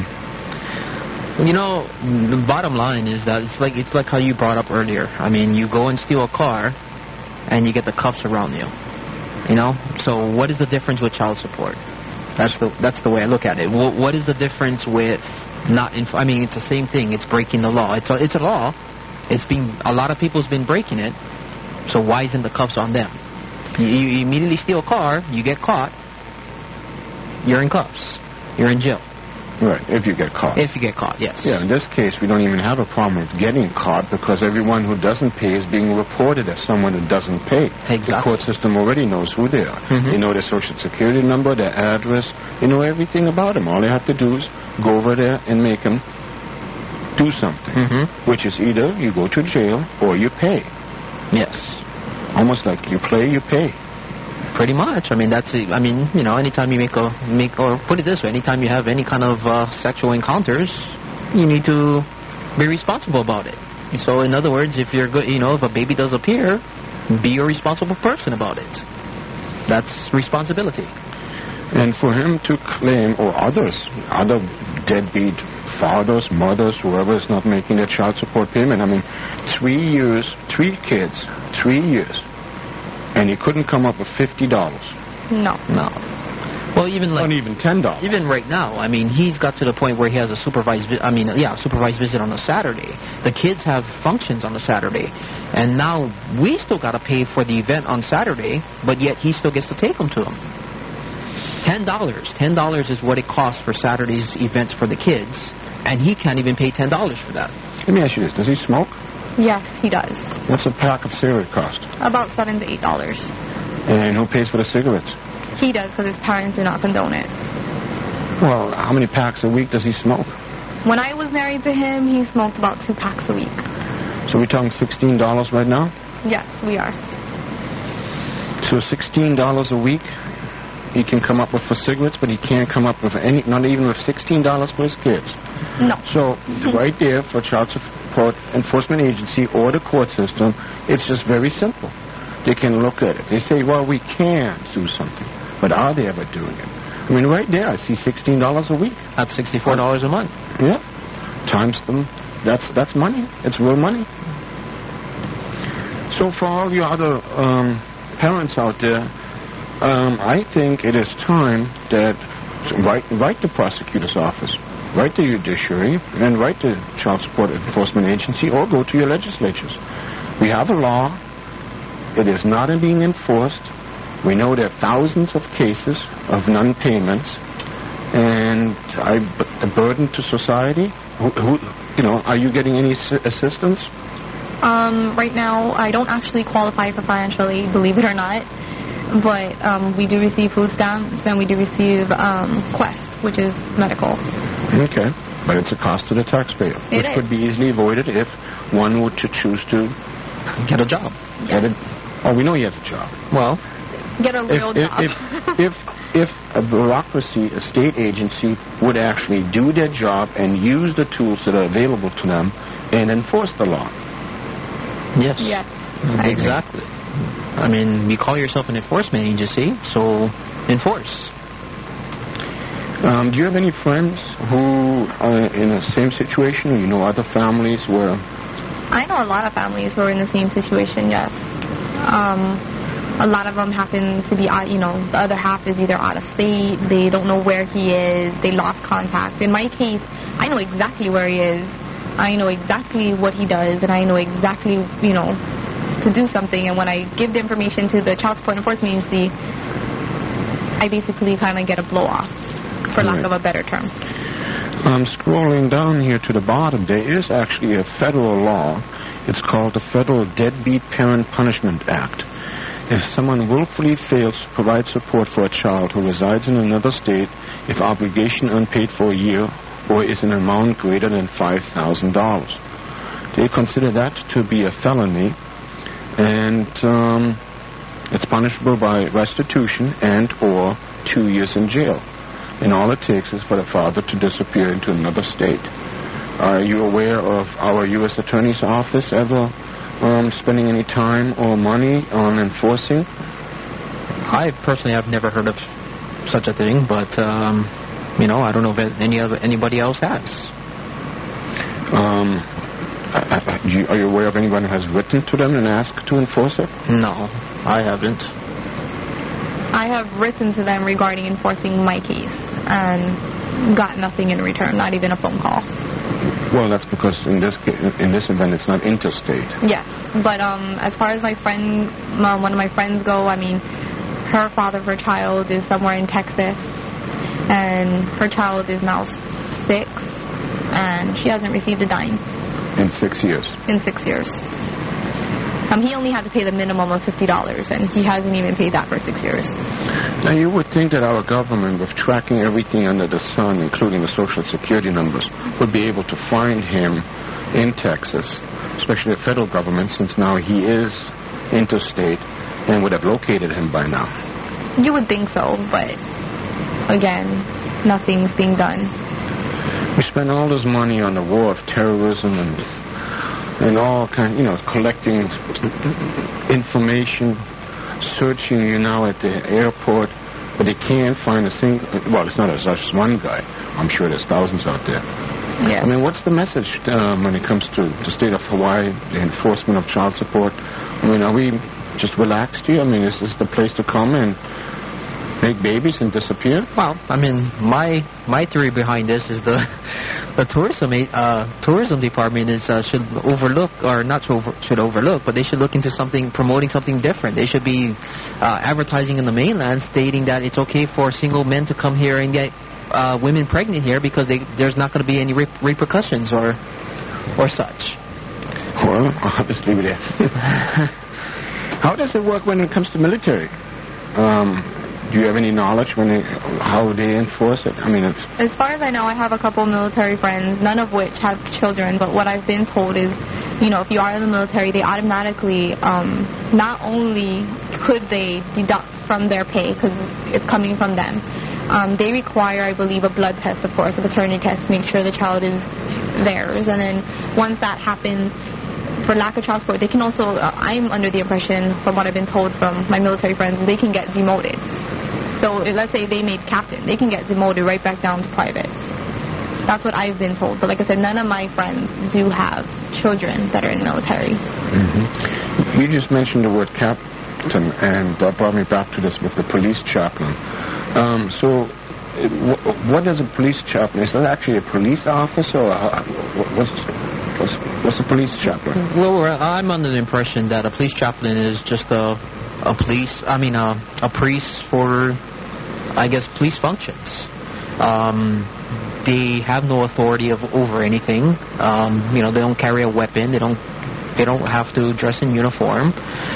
You know, the bottom line is that it's like it's like how you brought up earlier. I mean, you go and steal a car, and you get the cops around you. You know, so what is the difference with child support? That's the that's the way I look at it. What, what is the difference with not? Inf- I mean, it's the same thing. It's breaking the law. It's a, it's a law. It's been a lot of people's been breaking it. So why isn't the cuffs on them? You, you immediately steal a car, you get caught. You're in cuffs. You're in jail. Right, if you get caught. If you get caught, yes. Yeah, in this case, we don't even have a problem with getting caught because everyone who doesn't pay is being reported as someone who doesn't pay. Exactly. The court system already knows who they are. Mm-hmm. They know their social security number, their address. They know everything about them. All they have to do is go over there and make them do something, Mm-hmm. which is either you go to jail or you pay. Yes. Almost like you play, you pay. Pretty much. I mean, that's. A, I mean, you know, anytime you make a make or put it this way, anytime you have any kind of uh, sexual encounters, you need to be responsible about it. So, in other words, if you're good, you know, if a baby does appear, be a responsible person about it. That's responsibility. And for him to claim, or others, other deadbeat fathers, mothers, whoever is not making their child support payment, I mean, three years, three kids, three years, and he couldn't come up with fifty dollars. No. No. Well, even like Not even ten dollars. even right now, I mean, he's got to the point where he has a supervised. Vi- I mean, yeah, supervised visit on a Saturday. The kids have functions on a Saturday, and now we still got to pay for the event on Saturday, but yet he still gets to take them to him. Ten dollars. Ten dollars is what it costs for Saturday's events for the kids, and he can't even pay ten dollars for that. Let me ask you this: does he smoke? Yes, he does. What's a pack of cigarette cost? About seven to eight dollars. And who pays for the cigarettes? He does because his parents do not condone it. Well, how many packs a week does he smoke? When I was married to him, he smoked about two packs a week. So we're talking sixteen dollars right now? Yes, we are. So sixteen dollars a week he can come up with for cigarettes, but he can't come up with any, not even with sixteen dollars for his kids. No. So right there for child support enforcement agency or the court system, it's just very simple. They can look at it. They say, well, we can do something, but are they ever doing it? I mean, right there, I see sixteen dollars a week. That's sixty-four dollars a month. Yeah. Times them. That's that's money. It's real money. So for all you other um, parents out there, um, I think it is time that write, write the prosecutor's office, write the judiciary, and write the child support enforcement agency, or go to your legislatures. We have a law. It is not being enforced. We know there are thousands of cases of non-payments, and I, the burden to society. Who, who, you know, are you getting any s- assistance? Um, right now, I don't actually qualify for financial aid, believe it or not. But um, we do receive food stamps, and we do receive um, Quest, which is medical. Okay, but it's a cost to the taxpayer, It which is. could be easily avoided if one were to choose to Get a job. get it. Oh, we know he has a job. Well, Get a real if, job. If, if, if a bureaucracy, a state agency, would actually do their job and use the tools that are available to them and enforce the law. yes. Yes, I agree. Exactly. I mean, you call yourself an enforcement agency, so enforce. Um, do you have any friends who are in the same situation, or you know other families where... I know a lot of families who are in the same situation, yes. Um, a lot of them happen to be, out, you know, the other half is either out of state, they don't know where he is, they lost contact. In my case, I know exactly where he is. I know exactly what he does, and I know exactly, you know, to do something. And when I give the information to the child support enforcement agency, I basically kind of get a blow-off, for lack Right. of a better term. Um, scrolling down here to the bottom, there is actually a federal law. It's called the Federal Deadbeat Parent Punishment Act. If someone willfully fails to provide support for a child who resides in another state, if obligation unpaid for a year or is an amount greater than five thousand dollars. They consider that to be a felony, and um, it's punishable by restitution and or two years in jail. And all it takes is for the father to disappear into another state. Are you aware of our U S Attorney's Office ever um, spending any time or money on enforcing? I personally have never heard of such a thing, but, um, you know, I don't know if any other, anybody else has. Um, I, I, do you, are you aware of anyone who has written to them and asked to enforce it? No, I haven't. I have written to them regarding enforcing my case and got nothing in return, not even a phone call. Well, that's because in this ca- in this event it's not interstate. Yes, but um, as far as my friend, uh, one of my friends go, I mean, her father of her child is somewhere in Texas, and her child is now s- six, and she hasn't received a dime In six years. in six years. Um, he only had to pay the minimum of fifty dollars, and he hasn't even paid that for six years. Now, you would think that our government, with tracking everything under the sun, including the Social Security numbers, would be able to find him in Texas, especially the federal government, since now he is interstate, and would have located him by now. You would think so, but again, nothing's being done. We spend all this money on the war of terrorism and and all kind, you know, collecting information, searching you now at the airport, but they can't find a single. Well, it's not just one guy. I'm sure there's thousands out there. Yeah. I mean, what's the message um, when it comes to the state of Hawaii, the enforcement of child support? I mean, are we just relaxed here? I mean, is this the place to come and make babies and disappear? Well, I mean, my my theory behind this is the the tourism uh, tourism department is uh, should overlook, or not over, should overlook, but they should look into something, promoting something different. They should be uh, advertising in the mainland, stating that it's okay for single men to come here and get uh, women pregnant here, because they, there's not going to be any re- repercussions or or such. Well, I'll just leave it there. How does it work when it comes to military? Um, do you have any knowledge when they, how they enforce it? I mean, it's... As far as I know, I have a couple military friends, none of which have children, but what I've been told is, you know, if you are in the military, they automatically, um, not only could they deduct from their pay, because it's coming from them, um, they require, I believe, a blood test, of course, a paternity test, to make sure the child is theirs. And then once that happens, for lack of child support, they can also, uh, I'm under the impression, from what I've been told from my military friends, they can get demoted. So let's say they made captain, they can get demoted right back down to private. That's what I've been told. But like I said, none of my friends do have children that are in the military. Mm-hmm. You just mentioned the word captain, and that brought me back to this with the police chaplain. Um, so it, w- what is a police chaplain? Is that actually a police officer, or uh, what's, what's, what's a police chaplain? Well, I'm under the impression that a police chaplain is just a a police, I mean, a, a priest for, I guess, police functions. Um, they have no authority of over anything. Um, you know, they don't carry a weapon. They don't. They don't have to dress in uniform.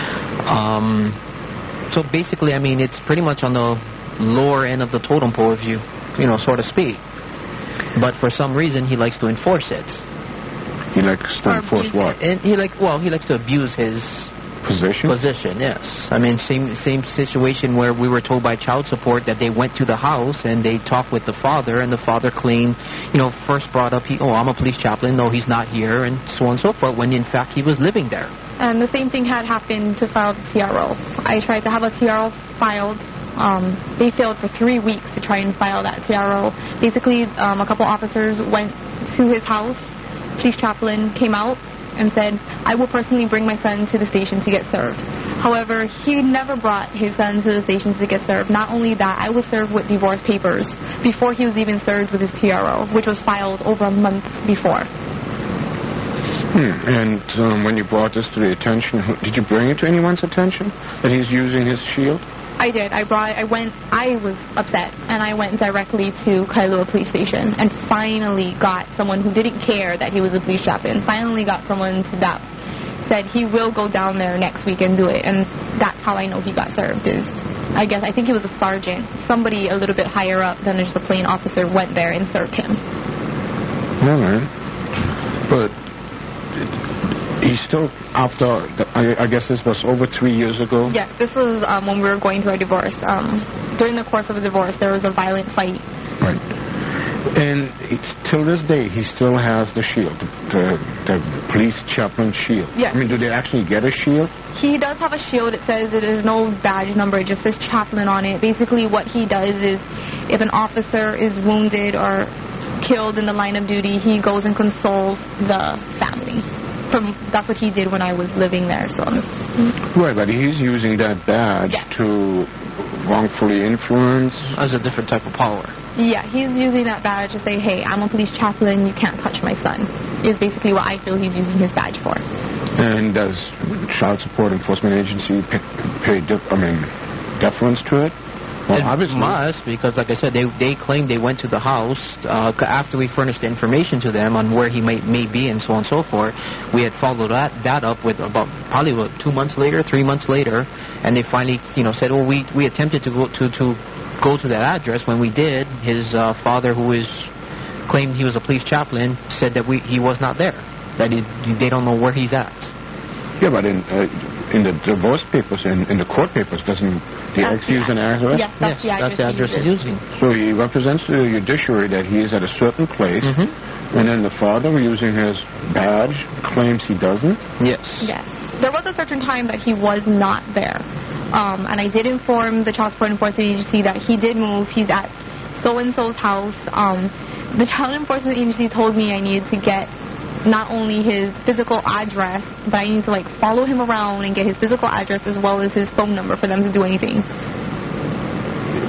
Um, so basically, I mean, it's pretty much on the lower end of the totem pole, if you, you know, so to speak. But for some reason, he likes to enforce it. He likes to enforce what? And he like, well, he likes to abuse his position. Position, yes. I mean, same same situation where we were told by child support that they went to the house and they talked with the father, and the father claimed, you know, first brought up, he, oh, I'm a police chaplain, no, he's not here, and so on and so forth, when in fact he was living there. And the same thing had happened to file the T R O. I tried to have a T R O filed. Um, they failed for three weeks to try and file that T R O. Basically, um, a couple officers went to his house. Police chaplain came out and said, I will personally bring my son to the station to get served. However, he never brought his son to the station to get served. Not only that, I was served with divorce papers before he was even served with his T R O, which was filed over a month before. Hmm. And um, when you brought this to the attention, did you bring it to anyone's attention that he's using his shield? I did. I brought. I went. I was upset, and I went directly to Kailua Police Station, and finally got someone who didn't care that he was a police chaplain. Finally got someone to that said he will go down there next week and do it, and that's how I know he got served. Is I guess I think he was a sergeant, somebody a little bit higher up than just a plain officer went there and served him. All right, but. He's still, after, I, I guess this was over three years ago? Yes, this was um, when we were going through a divorce. Um, during the course of a divorce, there was a violent fight. Right. And it's, till this day, he still has the shield, the, the police chaplain shield. Yes. I mean, do they actually get a shield? He does have a shield. It says that there's no badge number. It just says chaplain on it. Basically, what he does is, if an officer is wounded or killed in the line of duty, he goes and consoles the family. From, that's what he did when I was living there. So I'm just, right, but he's using that badge yeah. to wrongfully influence. As a different type of power. Yeah, he's using that badge to say, hey, I'm a police chaplain, you can't touch my son, is basically what I feel he's using his badge for. And does Child Support Enforcement Agency pay, pay def, I mean, deference to it? Well, it obviously. must, because like I said, they they claimed they went to the house uh, after we furnished the information to them on where he may, may be and so on and so forth. We had followed that, that up with about probably what, two months later, three months later, and they finally, you know, said, well, we, we attempted to go to, to go to that address. When we did, his uh, father, who is claimed he was a police chaplain, said that we he was not there, that he, they don't know where he's at. Yeah, but in uh, in the divorce papers, in, in the court papers, doesn't the ex use an address? Yes, that's, yes, the, that's the address he's using. So he represents to the judiciary that he is at a certain place, mm-hmm. and then the father, using his badge, claims he doesn't? Yes. Yes. There was a certain time that he was not there. Um, and I did inform the Child Support Enforcement Agency that he did move. He's at so-and-so's house. Um, the Child Enforcement Agency told me I needed to get not only his physical address, but I need to like follow him around and get his physical address as well as his phone number for them to do anything.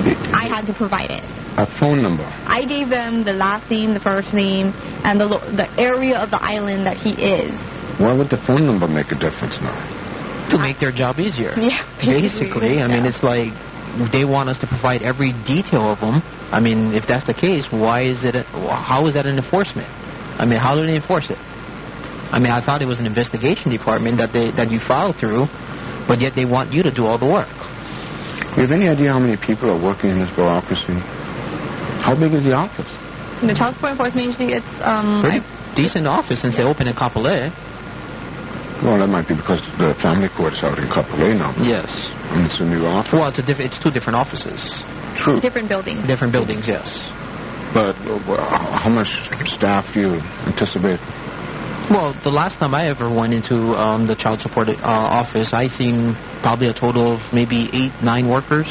I had to provide it. A phone number? I gave them the last name, the first name, and the lo- the area of the island that he is. Why would the phone number make a difference now? To make their job easier. Yeah, basically. I mean, yeah. it's like they want us to provide every detail of them. I mean, if that's the case, why is it? A, how is that an enforcement? I mean, how do they enforce it? I mean, I thought it was an investigation department that they that you file through, but yet they want you to do all the work. Do you have any idea how many people are working in this bureaucracy? How big is the office? The Child Support Enforcement Agency, it's um. Pretty I, decent office since they opened in Kapolei. Well, that might be because the family court is out in Kapolei now. Yes. And it's a new office. Well, it's a diff- it's two different offices. True. different buildings. Different buildings, yes. But uh, how much staff do you anticipate? Well, the last time I ever went into um, the child support uh, office, I seen probably a total of maybe eight, nine workers.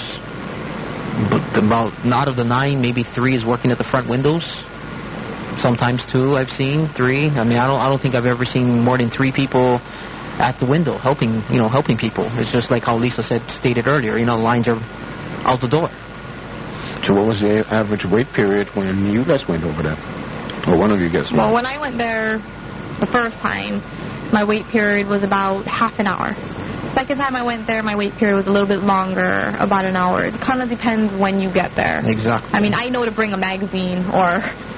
But about out of the nine, maybe three is working at the front windows. Sometimes two, I've seen three. I mean, I don't, I don't think I've ever seen more than three people at the window helping, you know, helping people. It's just like how Lisa said, stated earlier. You know, lines are out the door. So, what was the average wait period when you guys went over there, or one of you guys? Well, when I went there the first time, my wait period was about half an hour. Second time I went there, my wait period was a little bit longer, about an hour. It kind of depends when you get there. Exactly. I mean, I know to bring a magazine or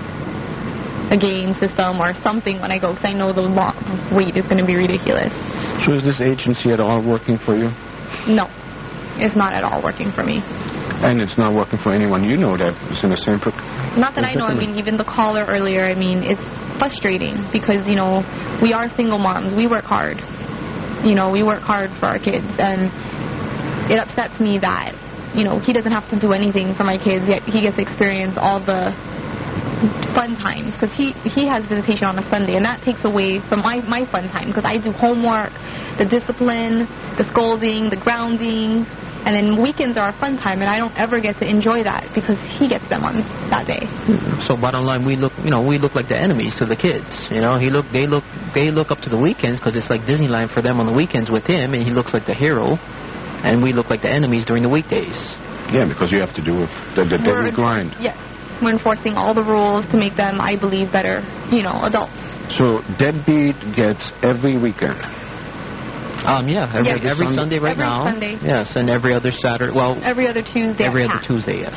a game system or something when I go, because I know the long wait is going to be ridiculous. So is this agency at all working for you? No, it's not at all working for me. And it's not working for anyone you know that is in the same... Pro- Not that I know. I mean, even the caller earlier, I mean, it's frustrating because, you know, we are single moms. We work hard. You know, we work hard for our kids. And it upsets me that, you know, he doesn't have to do anything for my kids, yet he gets to experience all the fun times because he, he has visitation on a Sunday, and that takes away from my, my fun time because I do homework, the discipline, the scolding, the grounding, and then weekends are a fun time, and I don't ever get to enjoy that because he gets them on that day. So bottom line, we look, you know, we look like the enemies to the kids. You know, he look, they look, they look up to the weekends because it's like Disneyland for them on the weekends with him, and he looks like the hero, and we look like the enemies during the weekdays. Yeah, because you have to do with the, the daily grind. Yes, we're enforcing all the rules to make them, I believe, better, you know, adults. So Deadbeat gets every weekend. Um, yeah, every, Yes. every Sunday? Sunday right Every now. Sunday. Yes, and every other Saturday. Well, Every other Tuesday. every at other half. Tuesday, yes.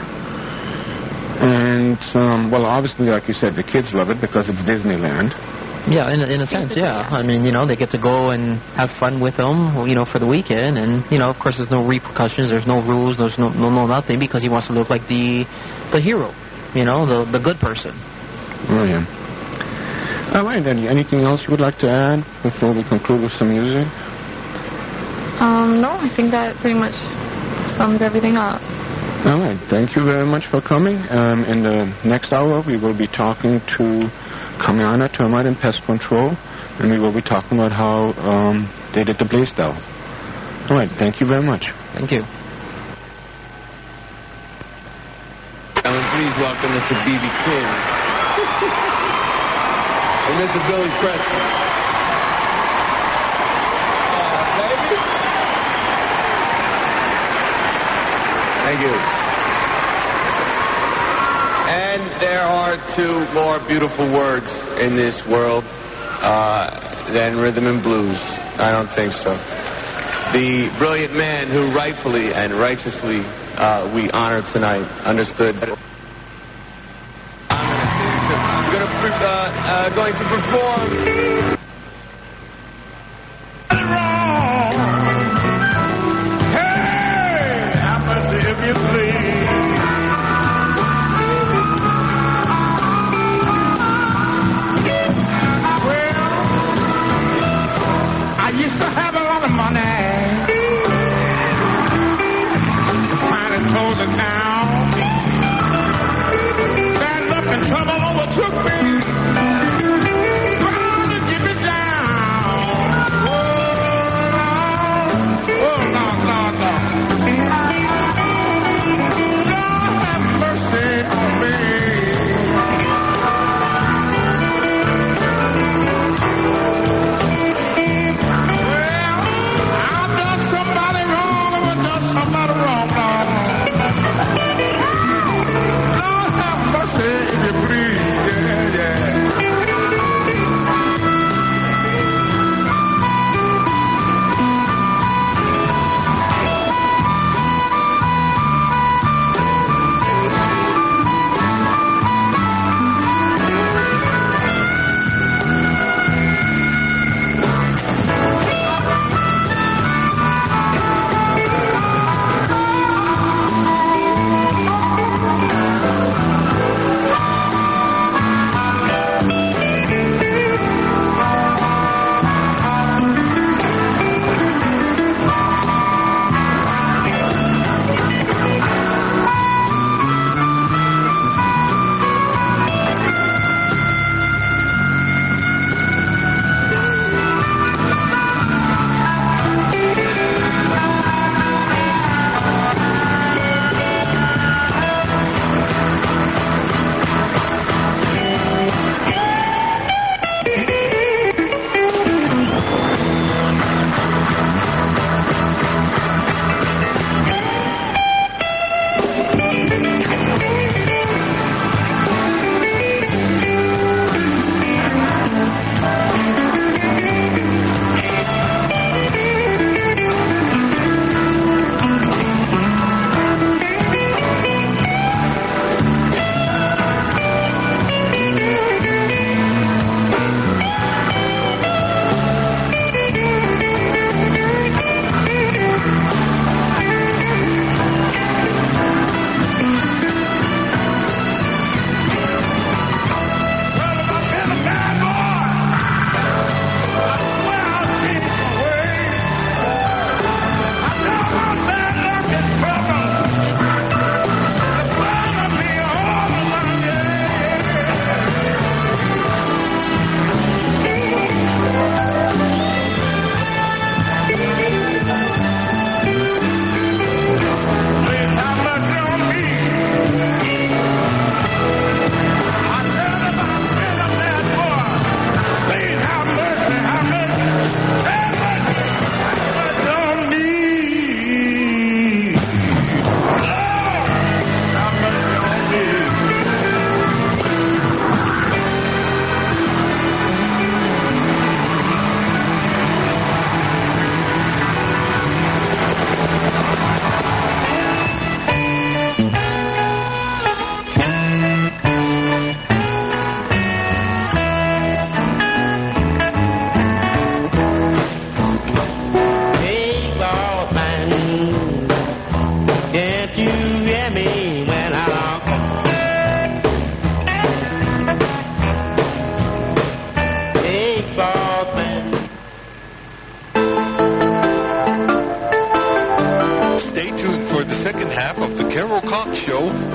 And, um, well, obviously, like you said, the kids love it because it's Disneyland. Yeah, in, in a sense, yeah. I mean, you know, they get to go and have fun with them, you know, for the weekend. And, you know, of course, there's no repercussions. There's no rules. There's no, no, no nothing because he wants to look like the the hero, you know, the, the good person. Oh, yeah. All right, then. Anything else you would like to add before we conclude with some music? Um, no, I think that pretty much sums everything up. All right. Thank you very much for coming. Um, in the next hour, we will be talking to Kamiana Termite and Pest Control, and we will be talking about how um, they did the Blaisdell. All right. Thank you very much. Thank you. And please welcome Mister B B King and Mister Billy Preston. Thank you. And there are two more beautiful words in this world uh, than rhythm and blues. I don't think so. The brilliant man who rightfully and righteously uh, we honor tonight understood that I'm going to, uh, uh, going to perform. Trouble overtook me. God, give me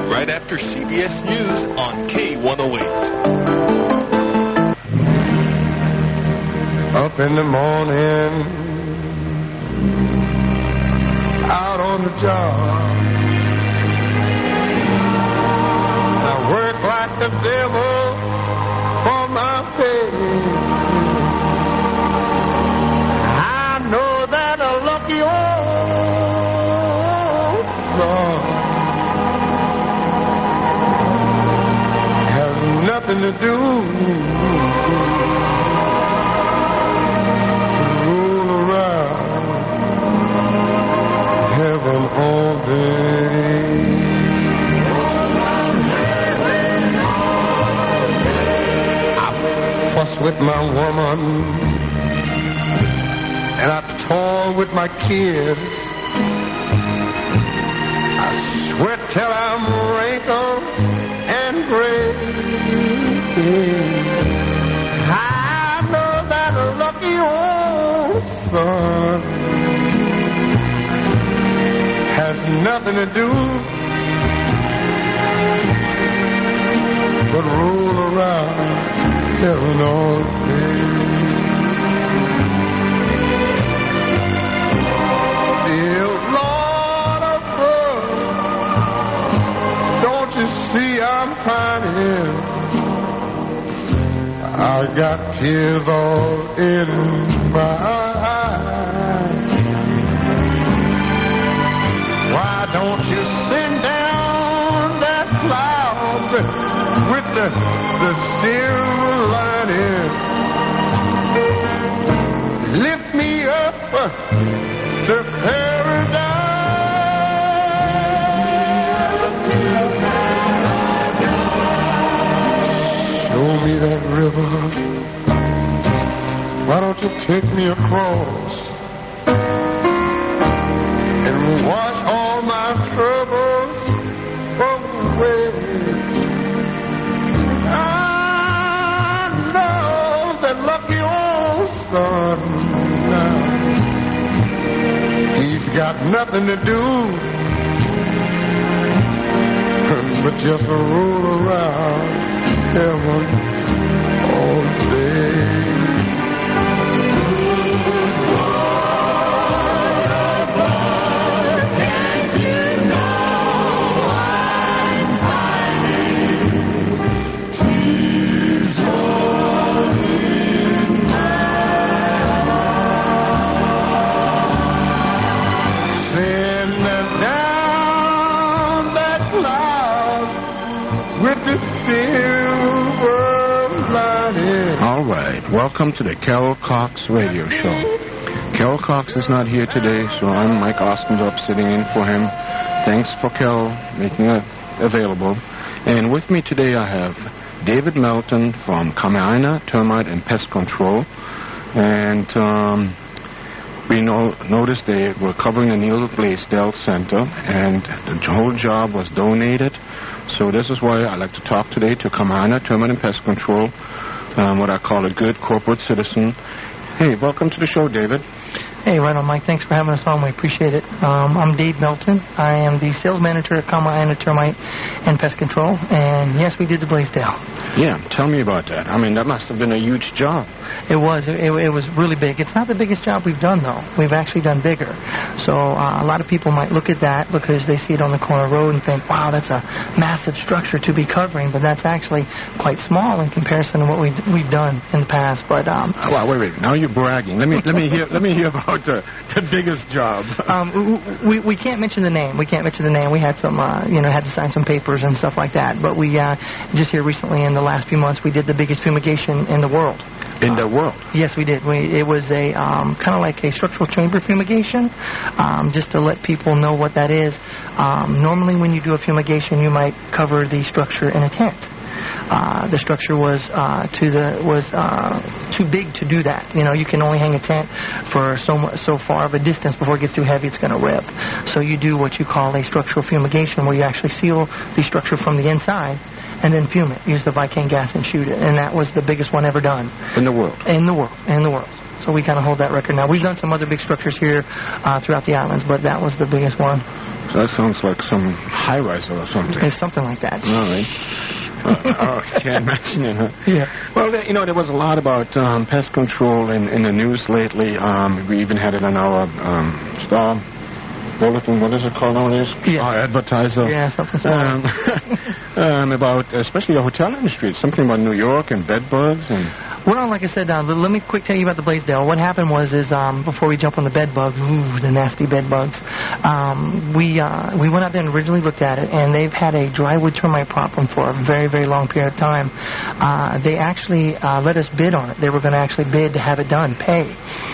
right after C B S News on K one oh eight. Up in the morning, out on the job, I work like the devil for my pay. I know that a lucky old son has nothing to do all day. I fuss with my woman and I toil with my kids. I sweat till I'm wrinkled and gray. I know that a lucky old son has nothing to do but roll around heaven all day. Dear Lord above, don't you see I'm pining? I got tears all in my eyes. Why don't you send down that cloud with the, the silver lining? Lift me up to paradise. Show me that river. Why don't you take me across and wash all my troubles away? I know that lucky old son now, he's got nothing to do but just roll around heaven all day. All right, welcome to the Carol Cox Radio Show. Carol Cox is not here today, so I'm Mike Ostendorf sitting in for him. Thanks for Carol making it available. And with me today I have David Melton from Kama'aina Termite and Pest Control. And um, we know, noticed they were covering the Neil Blaisdell Center, and the whole job was donated. So this is why I like to talk today to Kama'aina Termite and Pest Control, um, what I call a good corporate citizen. Hey, welcome to the show, David. Hey, right on, Mike. Thanks for having us on. We appreciate it. Um, I'm Dave Melton. I am the sales manager at Kama'aina Termite and Pest Control. And yes, we did the Blaisdell. Yeah, tell me about that. I mean, that must have been a huge job. It was. It, it was really big. It's not the biggest job we've done, though. We've actually done bigger. So uh, a lot of people might look at that because they see it on the corner road and think, wow, that's a massive structure to be covering. But that's actually quite small in comparison to what we, we've done in the past. But um, well, wait, wait. Now you're bragging. Let me let me hear let me hear about the, the biggest job. um, we we can't mention the name. We can't mention the name. We had some, uh, you know, had to sign some papers and stuff like that. But we uh, just here recently in the last few months, we did the biggest fumigation in the world. In the world? Uh, yes, we did. We, it was a um, kind of like a structural chamber fumigation, um, just to let people know what that is. Um, normally, when you do a fumigation, you might cover the structure in a tent. Uh, the structure was uh, to the was uh, too big to do that. You know, you can only hang a tent for so much, so far of a distance before it gets too heavy. It's going to rip. So you do what you call a structural fumigation, where you actually seal the structure from the inside, and then fume it. Use the Vicane gas and shoot it. And that was the biggest one ever done. In the world? In the world. In the world. So we kind of hold that record now. We've done some other big structures here uh, throughout the islands, but that was the biggest one. So that sounds like some high-rise or something. It's something like that. All right. uh, oh, can't imagine it, huh? Yeah. Well, you know, there was a lot about um, pest control in, in the news lately. Um, we even had it on our um, Star Bulletin. What is it called nowadays? Yeah. Our advertiser. Yeah, something similar. Um, um, about, especially the hotel industry. Something about New York and bed bugs and... Well, like I said, uh, let me quick tell you about the Blaisdell. What happened was, is um, before we jump on the bed bugs, ooh, the nasty bed bugs, um, we uh, we went out there and originally looked at it, and they've had a drywood termite problem for a very, very long period of time. Uh, they actually uh, let us bid on it. They were going to actually bid to have it done, pay.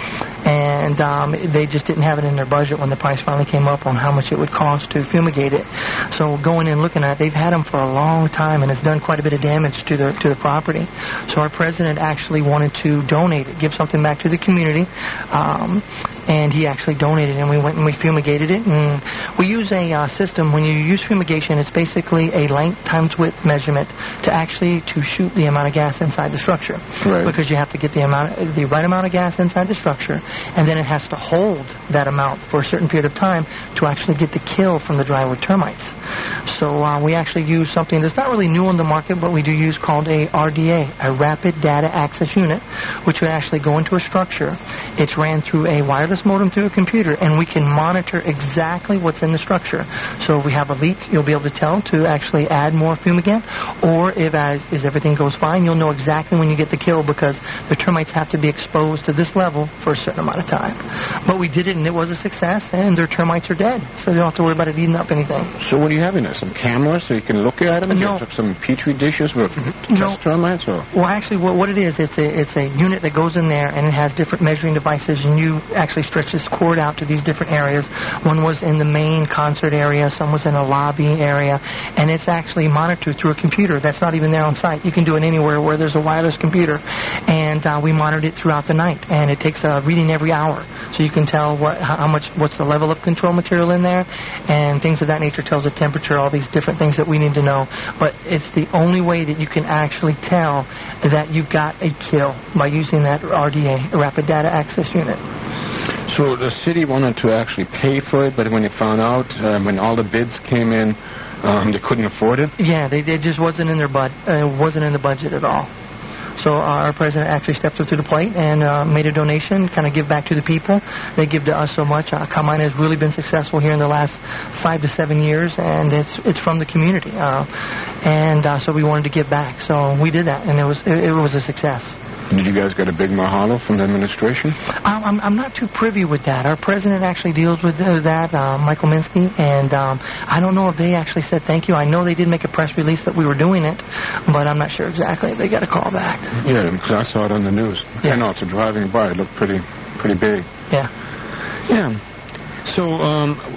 And um, they just didn't have it in their budget when the price finally came up on how much it would cost to fumigate it. So going in looking at it, they've had them for a long time, and it's done quite a bit of damage to the to the property. So our president actually wanted to donate it, give something back to the community, um, and he actually donated it, and we went and we fumigated it. And we use a uh, system. When you use fumigation, it's basically a length times width measurement to actually to shoot the amount of gas inside the structure. Right. Because you have to get the amount, the right amount of gas inside the structure, and then it has to hold that amount for a certain period of time to actually get the kill from the drywood termites. So uh, we actually use something that's not really new on the market, but we do use called a R D A, a Rapid Data Access Unit, which would actually go into a structure. It's ran through a wireless modem through a computer, and we can monitor exactly what's in the structure. So if we have a leak, you'll be able to tell to actually add more fumigant, or if as, as everything goes fine, you'll know exactly when you get the kill, because the termites have to be exposed to this level for a certain amount of time. But we did it, and it was a success, and their termites are dead, so you don't have to worry about it eating up anything. So what do you have in there? Some cameras so you can look at them? No. Do you have some petri dishes with No. test termites? Or? Well, actually, what, what it is, it's a it's a unit that goes in there, and it has different measuring devices, and you actually stretch this cord out to these different areas. One was in the main concert area, some was in a lobby area, and it's actually monitored through a computer that's not even there on site. You can do it anywhere where there's a wireless computer, and uh, we monitored it throughout the night, and it takes a reading every hour, so you can tell what how much what's the level of control material in there, and things of that nature. Tells the temperature, all these different things that we need to know. But it's the only way that you can actually tell that you've got a kill, by using that R D A, Rapid Data Access Unit. So the city wanted to actually pay for it, but when they found out, um, when all the bids came in, um, they couldn't afford it? Yeah, they, it just wasn't in their bud, uh, wasn't in the budget at all. So uh, our president actually stepped up to the plate and uh, made a donation, kind of give back to the people. They give to us so much. Uh, Carmina has really been successful here in the last five to seven years, and it's it's from the community. Uh, and uh, so we wanted to give back. So we did that, and it was it, it was a success. Did you guys get a big mahalo from the administration? Um, I'm, I'm not too privy with that. Our president actually deals with uh, that, uh, Michael Minsky, and um, I don't know if they actually said thank you. I know they did make a press release that we were doing it, but I'm not sure exactly if they got a call back. Yeah, because I saw it on the news. Yeah. I know, it's a driving by. It looked pretty, pretty big. Yeah. Yeah. So, um,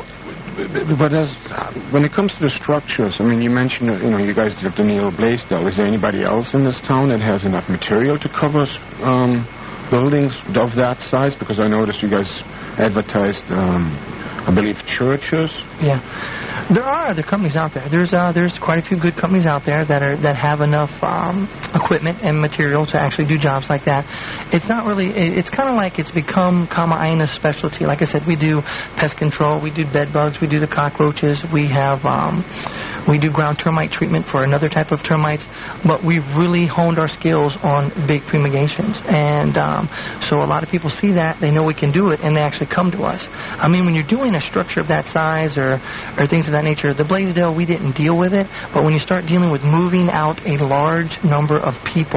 but as when it comes to the structures, I mean, you mentioned, you know, you guys did the Neil Blaisdell. Is there anybody else in this town that has enough material to cover um, buildings of that size? Because I noticed you guys advertised, um, I believe, churches. Yeah. There are other companies out there. There's uh, there's quite a few good companies out there that are that have enough um, equipment and material to actually do jobs like that. It's not really. It's kind of like it's become Kama'aina's specialty. Like I said, we do pest control, we do bed bugs, we do the cockroaches, we have um, we do ground termite treatment for another type of termites. But we've really honed our skills on big fumigations, and um, so a lot of people see that, they know we can do it, and they actually come to us. I mean, when you're doing a structure of that size or or things of that nature, the Blaisdell, we didn't deal with it, but when you start dealing with moving out a large number of people,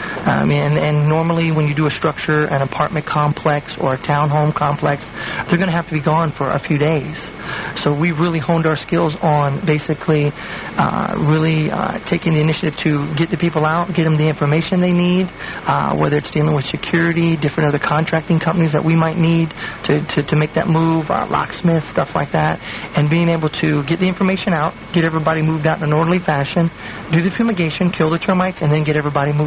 I mean, and, and normally when you do a structure, an apartment complex or a townhome complex, they're going to have to be gone for a few days. So we've really honed our skills on basically uh, really uh, taking the initiative to get the people out, get them the information they need, uh, whether it's dealing with security, different other contracting companies that we might need to, to, to make that move, uh, locksmiths, stuff like that, and being able to get the information out, get everybody moved out in an orderly fashion, do the fumigation, kill the termites, and then get everybody moved back in.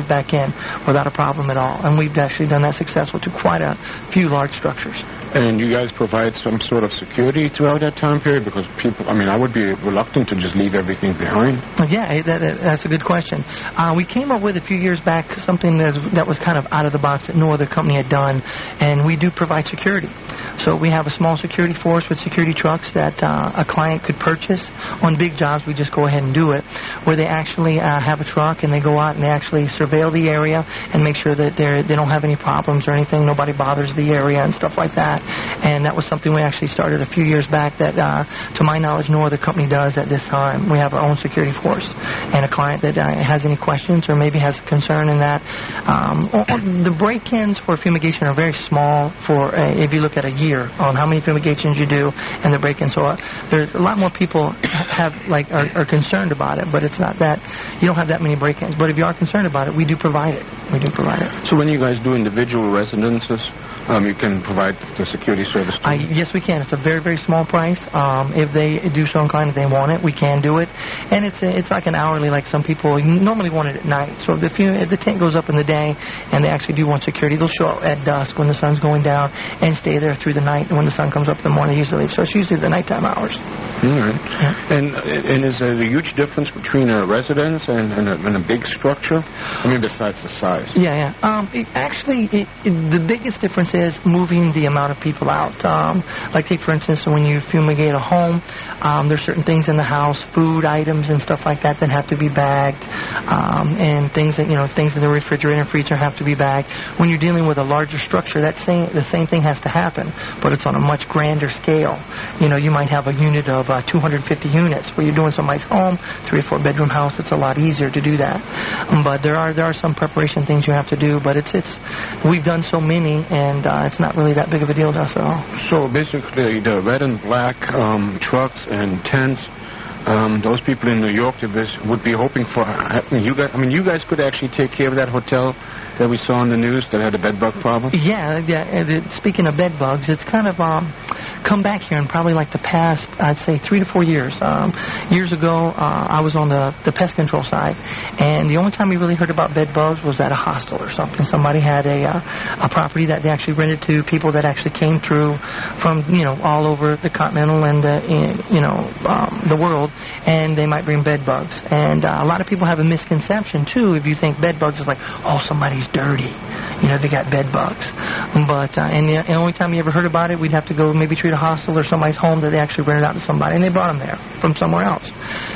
in without a problem at all. And we've actually done that successful to quite a few large structures. And you guys provide some sort of security throughout that time period? Because people, I mean, I would be reluctant to just leave everything behind. Yeah, that, that, that's a good question. Uh, we came up with a few years back something that, that was kind of out of the box that no other company had done, and we do provide security. So we have a small security force with security trucks that uh, a client could purchase. On big jobs, we just go ahead and do it, where they actually uh, have a truck and they go out and they actually surveil the area and make sure that they're, they don't have any problems or anything, nobody bothers the area and stuff like that. And that was something we actually started a few years back that, uh, to my knowledge, no other company does at this time. We have our own security force. And a client that uh, has any questions or maybe has a concern in that. Um, the break-ins for fumigation are very small for, uh, if you look at a year on how many fumigations you do and the break-ins. So uh, there's a lot more people have, like, are, are concerned about it, but it's not that, you don't have that many break-ins. But if you are concerned about it, we do provide it. We do provide it. So when you guys do individual residences, um, you can provide the security service to I, yes, we can. It's a very, very small price. Um, if they do so inclined, if they want it, we can do it. And it's a, it's like an hourly, like some people normally want it at night. So if, you, if the tent goes up in the day and they actually do want security, they'll show up at dusk when the sun's going down and stay there through the night. And when the sun comes up in the morning, they usually leave. So it's usually the nighttime hours. All right. Yeah. And, and is there a huge difference between a residence and, and, a, and a big structure? I mean, besides the size. Yeah, yeah. Um, it, actually, it, it, the biggest difference is moving the amount of people out. Um, like, take, for instance, when you fumigate a home, um, there's certain things in the house, food items and stuff like that that have to be bagged, um, and things that, you know, things in the refrigerator and freezer have to be bagged. When you're dealing with a larger structure, that same, the same thing has to happen, but it's on a much grander scale. You know, you might have a unit of uh, two hundred fifty units where you're doing somebody's home, three or four bedroom house. It's a lot easier to do that. Um, but there are there are some preparation things you have to do, but it's it's we've done so many, and uh, it's not really that big of a deal to us at all. So basically, the red and black um, trucks and tents, um, those people in New York would be hoping for. You guys, I mean, you guys could actually take care of that hotel that we saw on the news that had a bed bug problem. Yeah, yeah. Speaking of bed bugs, it's kind of um, come back here in probably like the past, I'd say, three to four years. Um, years ago, uh, I was on the, the pest control side, and the only time we really heard about bed bugs was at a hostel or something. Somebody had a uh, a property that they actually rented to people that actually came through from, you know, all over the continental and uh, in, you know um, the world, and they might bring bed bugs. And uh, a lot of people have a misconception too. If you think bed bugs is like, oh, somebody's dirty, you know, they got bed bugs. But uh, and the, the only time you ever heard about it, we'd have to go maybe treat a hostel or somebody's home that they actually rented out to somebody, and they brought them there from somewhere else.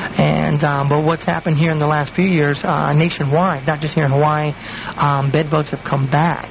And um, but what's happened here in the last few years, uh, nationwide, not just here in Hawaii, um, bed bugs have come back.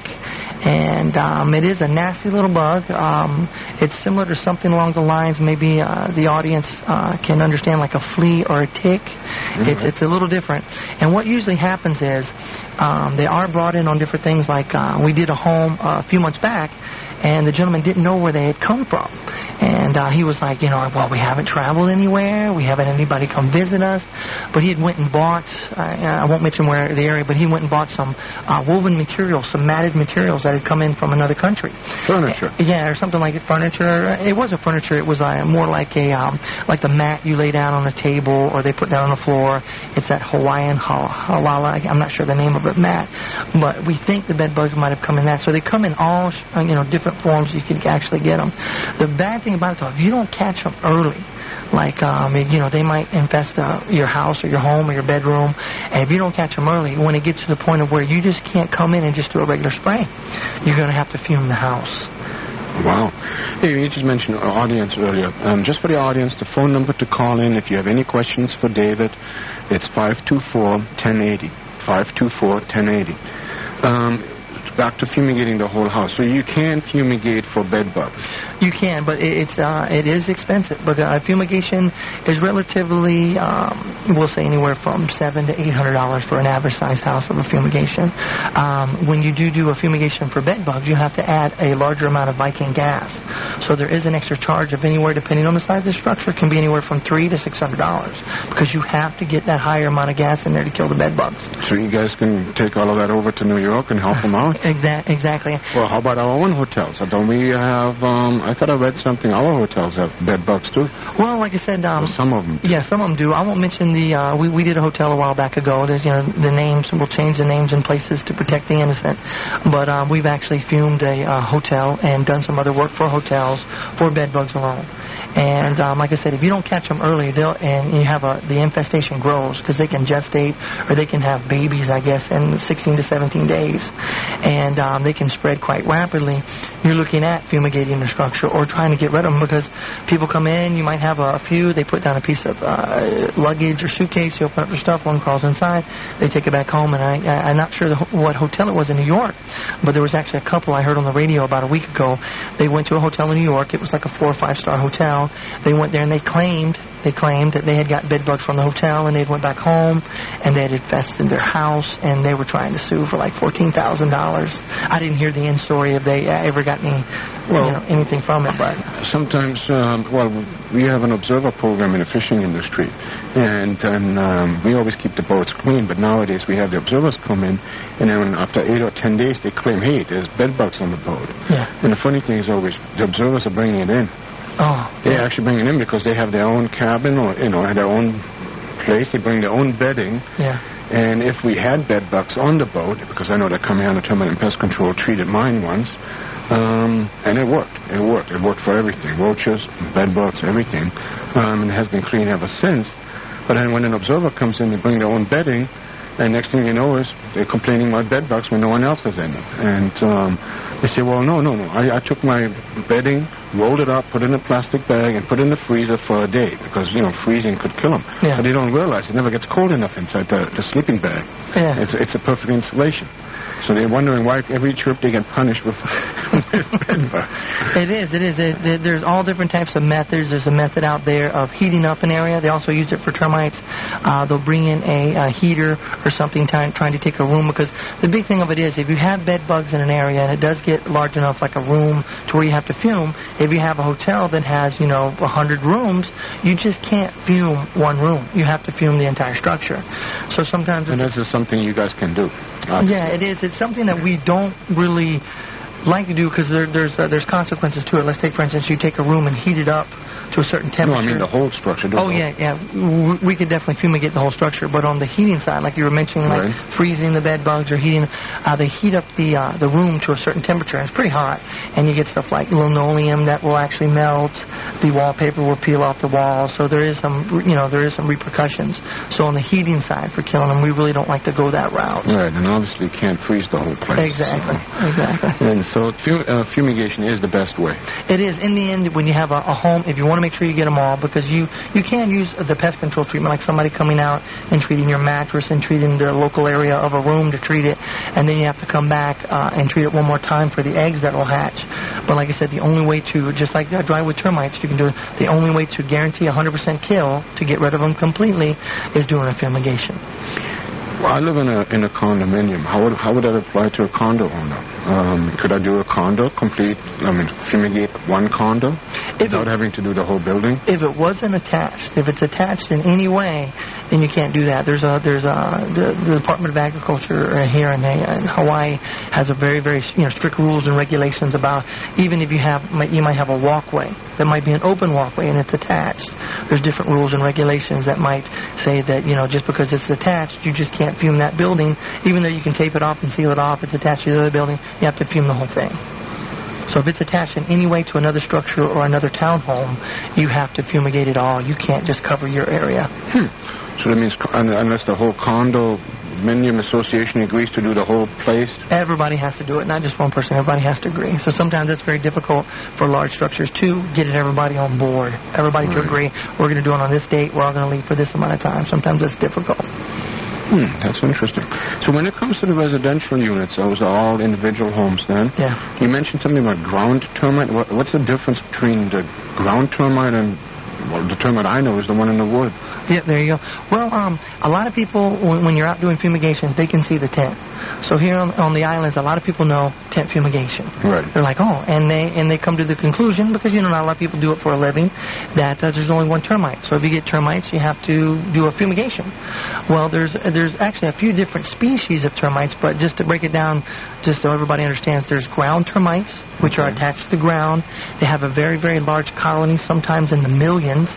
And um, it is a nasty little bug. Um, it's similar to something along the lines, maybe uh, the audience uh, can understand, like a flea or a tick. Mm-hmm. It's it's a little different. And what usually happens is um, they are brought in on different things. Like uh, we did a home uh, a few months back, and the gentleman didn't know where they had come from. And uh, he was like, you know, well, we haven't traveled anywhere. We haven't had anybody come visit us. But he had went and bought, uh, I won't mention where the area, but he went and bought some uh, woven materials, some matted materials that had come in from another country. Furniture. Uh, yeah, or something like it. Furniture. It wasn't furniture. It was uh, more like a um, like the mat you lay down on a table or they put down on the floor. It's that Hawaiian halala. I'm not sure the name of it, mat. But we think the bed bugs might have come in that. So they come in all, uh, you know, different forms. You can actually get them. The bad thing about it, though, if you don't catch them early, like, um, you know, they might infest uh, your house or your home or your bedroom, and if you don't catch them early, when it gets to the point of where you just can't come in and just do a regular spray, you're going to have to fume the house. Wow. Hey, you just mentioned our audience earlier. Um, just for the audience, the phone number to call in if you have any questions for David, it's five two four, one zero eight zero. five two four, one zero eight zero. Um, back to fumigating the whole house. So you can fumigate for bed bugs. You can, but it's uh, it is expensive. But uh, fumigation is relatively, um, we'll say anywhere from seven to eight hundred dollars for an average sized house of a fumigation. Um, when you do do a fumigation for bed bugs, you have to add a larger amount of Viking gas. So there is an extra charge of anywhere, depending on the size of the structure, can be anywhere from three to six hundred dollars because you have to get that higher amount of gas in there to kill the bed bugs. So you guys can take all of that over to New York and help them out. Exa- exactly. Well, how about our own hotels? Don't we have, um, I thought I read something, our hotels have bed bugs too. Well, like I said, um, well, some of them. Yeah, some of them do. I won't mention the, uh, we, we did a hotel a while back ago. There's, you know, the names, we'll change the names and places to protect the innocent. But um, we've actually fumed a uh, hotel and done some other work for hotels for bed bugs alone. And um, like I said, if you don't catch them early, they'll, and you have a, the infestation grows because they can gestate or they can have babies, I guess, in sixteen to seventeen days. And um, they can spread quite rapidly. You're looking at fumigating the structure or trying to get rid of them because people come in, you might have a, a few, they put down a piece of uh, luggage or suitcase, you open up their stuff, one crawls inside, they take it back home. And I, I, I'm not sure the, what hotel it was in New York, but there was actually a couple I heard on the radio about a week ago. They went to a hotel in New York. It was like a four or five star hotel. They went there and they claimed they claimed that they had got bed bugs from the hotel and they went back home and they had infested their house and they were trying to sue for like fourteen thousand dollars. I didn't hear the end story if they ever got any, well, you know, anything from it. But sometimes, um, well, we have an observer program in the fishing industry, and, and um, we always keep the boats clean. But nowadays we have the observers come in, and then after eight or ten days they claim, hey, there's bed bugs on the boat. Yeah. And the funny thing is always the observers are bringing it in. Oh, they yeah. actually bring it in because they have their own cabin or, you know, their own place. They bring their own bedding. Yeah. And if we had bed bugs on the boat, because I know that Command Termite and Pest Control treated mine once, um, and it worked. It worked. It worked for everything. Roaches, bed bugs, everything. Um, and it has been clean ever since. But then when an observer comes in, they bring their own bedding, and next thing you know is they're complaining about bed bugs when no one else has any. And um, they say, well, no, no, no. I, I took my bedding, rolled it up, put it in a plastic bag, and put it in the freezer for a day because, you know, freezing could kill them. Yeah. But they don't realize it never gets cold enough inside the, the sleeping bag. Yeah. It's, it's a perfect insulation. So they're wondering why every trip they get punished with, with bed bugs. It is, it is. It, it, there's all different types of methods. There's a method out there of heating up an area. They also use it for termites. Uh, they'll bring in a, a heater or something trying, trying to take a room because the big thing of it is if you have bed bugs in an area and it does get large enough like a room to where you have to fume, if you have a hotel that has, you know, one hundred rooms, you just can't fume one room. You have to fume the entire structure. So sometimes... And this is something you guys can do. Obviously. Yeah, it is. It's something that we don't really like to do because there, there's uh, there's consequences to it. Let's take, for instance, you take a room and heat it up to a certain temperature. No, I mean the whole structure. Oh, yeah, yeah. We could definitely fumigate the whole structure, but on the heating side, like you were mentioning, like right. freezing the bed bugs or heating, uh, they heat up the uh, the room to a certain temperature, and it's pretty hot, and you get stuff like linoleum that will actually melt, the wallpaper will peel off the walls, so there is some, you know, there is some repercussions. So on the heating side for killing them, we really don't like to go that route. Right, and obviously you can't freeze the whole place. Exactly, so. exactly. And so fum uh, fumigation is the best way. It is. In the end, when you have a, a home, if you want to make sure you get them all, because you, you can use the pest control treatment, like somebody coming out and treating your mattress and treating the local area of a room to treat it, and then you have to come back uh, and treat it one more time for the eggs that will hatch. But like I said, the only way to, just like uh, dry with termites, you can do it, the only way to guarantee a one hundred percent kill, to get rid of them completely, is doing a fumigation. Well, I live in a in a condominium. How would how would that apply to a condo owner? Um, could I do a condo complete? I mean, fumigate one condo if without it, having to do the whole building? If it wasn't attached, if it's attached in any way, then you can't do that. There's a there's a the, the Department of Agriculture here in, in Hawaii has a very very you know strict rules and regulations about even if you have you might have a walkway that might be an open walkway and it's attached. There's different rules and regulations that might say that you know just because it's attached, you just can't fume that building, even though you can tape it off and seal it off. It's attached to the other building. You have to fume the whole thing. So if it's attached in any way to another structure or another townhome, you have to fumigate it all. You can't just cover your area. Hmm. So that means unless the whole condominium association agrees to do the whole place? Everybody has to do it, not just one person. Everybody has to agree. So sometimes it's very difficult for large structures to get everybody on board. Everybody right. to agree, we're going to do it on this date, we're all going to leave for this amount of time. Sometimes it's difficult. Hmm, that's interesting. So when it comes to the residential units, those are all individual homes then? Yeah. You mentioned something about ground termite. What, what's the difference between the ground termite and well, the termite I know is the one in the wood. Yeah, there you go. Well, um, a lot of people, when, when you're out doing fumigations, they can see the tent. So here on, on the islands, a lot of people know tent fumigation. Right. They're like, oh, and they and they come to the conclusion, because, you know, not a lot of people do it for a living, that uh, there's only one termite. So if you get termites, you have to do a fumigation. Well, there's there's actually a few different species of termites, but just to break it down, just so everybody understands, there's ground termites, which okay. are attached to the ground. They have a very, very large colony, sometimes in the millions.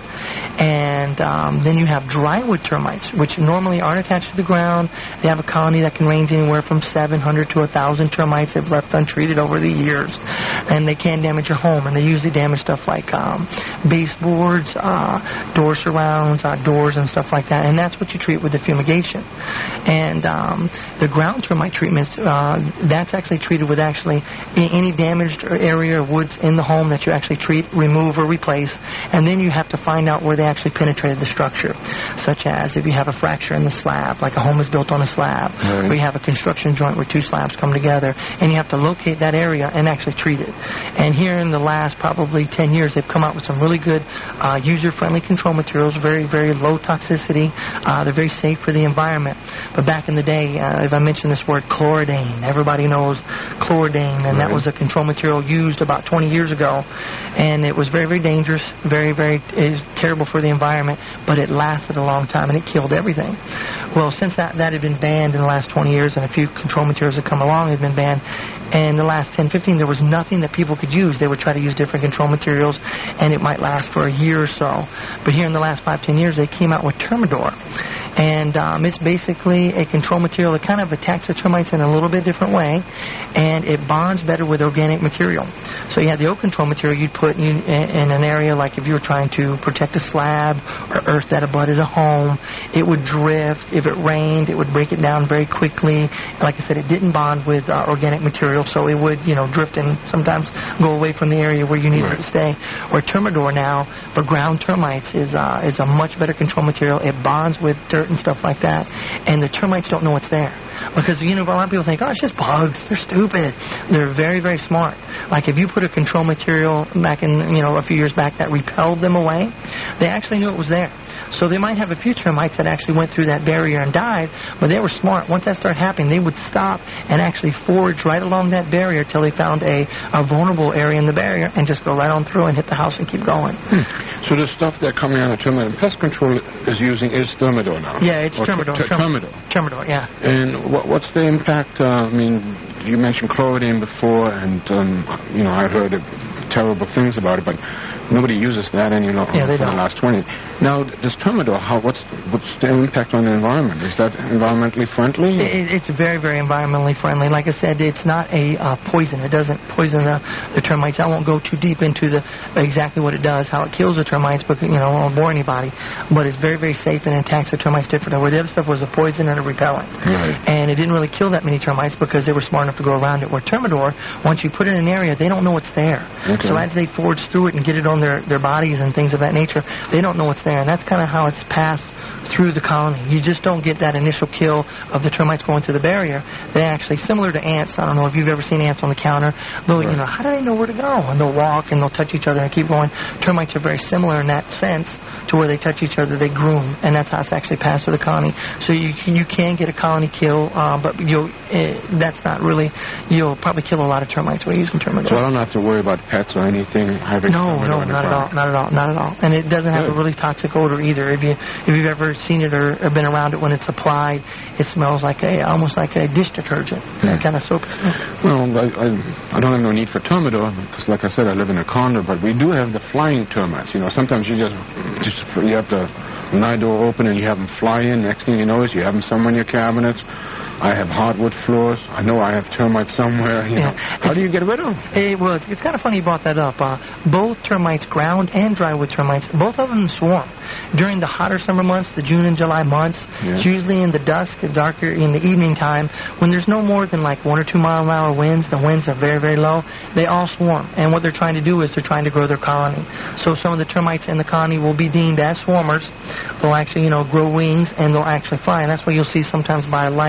And um, then you have drywood termites, which normally aren't attached to the ground. They have a colony that can range anywhere from seven hundred to one thousand termites they've left untreated over the years. And they can damage your home, and they usually damage stuff like um, baseboards, uh, door surrounds, uh, doors, and stuff like that. And that's what you treat with the fumigation. And um, the ground termite treatments, uh, that's actually treated with actually any damaged area or woods in the home that you actually treat, remove, or replace. And then you have to find out where they actually penetrated the structure, such as if you have a fracture in the slab, like a home is built on a slab, right. or you have a construction joint where two slabs come together, and you have to locate that area and actually treat it. And here in the last probably ten years, they've come out with some really good uh, user-friendly control materials, very, very low toxicity. Uh, they're very safe for the environment. But back in the day, uh, if I mentioned this word chloridane, everybody knows chloridane, and right. that was a control material used about twenty years ago, and it was very, very dangerous, very, very is terrible for the environment, but it lasted a long time, and it killed everything. Well, since that, that had been banned in the last twenty years, and a few control materials that come along have been banned, and in the last ten, fifteen, there was nothing that people could use. They would try to use different control materials, and it might last for a year or so. But here in the last five, ten years, they came out with Termidor. And um, it's basically a control material that kind of attacks the termites in a little bit different way, and it bonds better with organic material. So you have the oak control material you'd put in, in an area like if you were trying to protect a slab or earth that abutted a home. It would drift. If it rained, it would break it down very quickly. Like I said, it didn't bond with uh, organic material, so it would, you know, drift and sometimes go away from the area where you needed right. it to stay. Where Termidor now, for ground termites, is uh, is a much better control material. It bonds with dirt and stuff like that, and the termites don't know it's there. Because, you know, a lot of people think, oh, it's just bugs. They're stupid. They're very, very smart. Like if you put a control material back in, you know, a few years back that repelled them away, they actually knew it was there. So they might have a few termites that actually went through that barrier and died, but they were smart. Once that started happening, they would stop and actually forage right along that barrier till they found a, a vulnerable area in the barrier and just go right on through and hit the house and keep going. Hmm. So the stuff they're coming out of termite and pest control is using is Thermidor now? Yeah, it's or Termidor. T- Termidor. Termidor, yeah. And what, what's the impact? Uh, I mean, you mentioned chloridane before, and, um, you know, I heard uh, terrible things about it, but nobody uses that any longer yeah, for don't. the last twenty. Now, does Termidor, how, what's, what's the impact on the environment? Is that environmentally friendly? It, it's very, very environmentally friendly. Like I said, it's not a uh, poison. It doesn't poison the, the termites. I won't go too deep into the exactly what it does, how it kills the termites, because, you know, I won't bore anybody. But it's very, very safe and attacks the termites differently. Where the other stuff was a poison and a repellent. Right. And it didn't really kill that many termites because they were smart enough to go around it. Where Termidor, once you put it in an area, they don't know it's there. Okay. So as they forage through it and get it on their, their bodies and things of that nature, they don't know it's there. And that's kind of how it's passed through the colony. You just don't get that initial kill of the termites going through the barrier. They actually, similar to ants, I don't know if you've ever seen ants on the counter, they'll, right. you know, how do they know where to go? And they'll walk and they'll touch each other and keep going. Termites are very similar in that sense to where they touch each other, they groom, and that's how it's actually passed through the colony. So you you can get a colony kill, uh, but you'll, uh, that's not really, you'll probably kill a lot of termites when you're using Termidor. So I don't have to worry about pets or anything having No, Termidor no, in the not at all, ground. not at all, not at all. And it doesn't have Good. a really toxic odor either. If you if you've ever seen it or, or been around it when it's applied, it smells like a almost like a dish detergent, Yeah. that kind of soapy smell. Well, I, I, I don't have no need for Termidor because, like I said, I live in a condo, but we do have the flying termites. You know, sometimes you just, just you have the night door open and you have them fly in. Next thing you know is you have them somewhere in your cabinets. I have hardwood floors. I know I have termites somewhere. You Yeah. know. How do you get rid of them? It was. It's kind of funny you brought that up. Uh, both termites, ground and drywood termites, both of them swarm. During the hotter summer months, the June and July months, Yeah. it's usually in the dusk, darker, in the evening time, when there's no more than like one or two mile an hour winds, the winds are very, very low, they all swarm. And what they're trying to do is they're trying to grow their colony. So some of the termites in the colony will be deemed as swarmers. They'll actually, you know, grow wings and they'll actually fly. And that's why you'll see sometimes by light,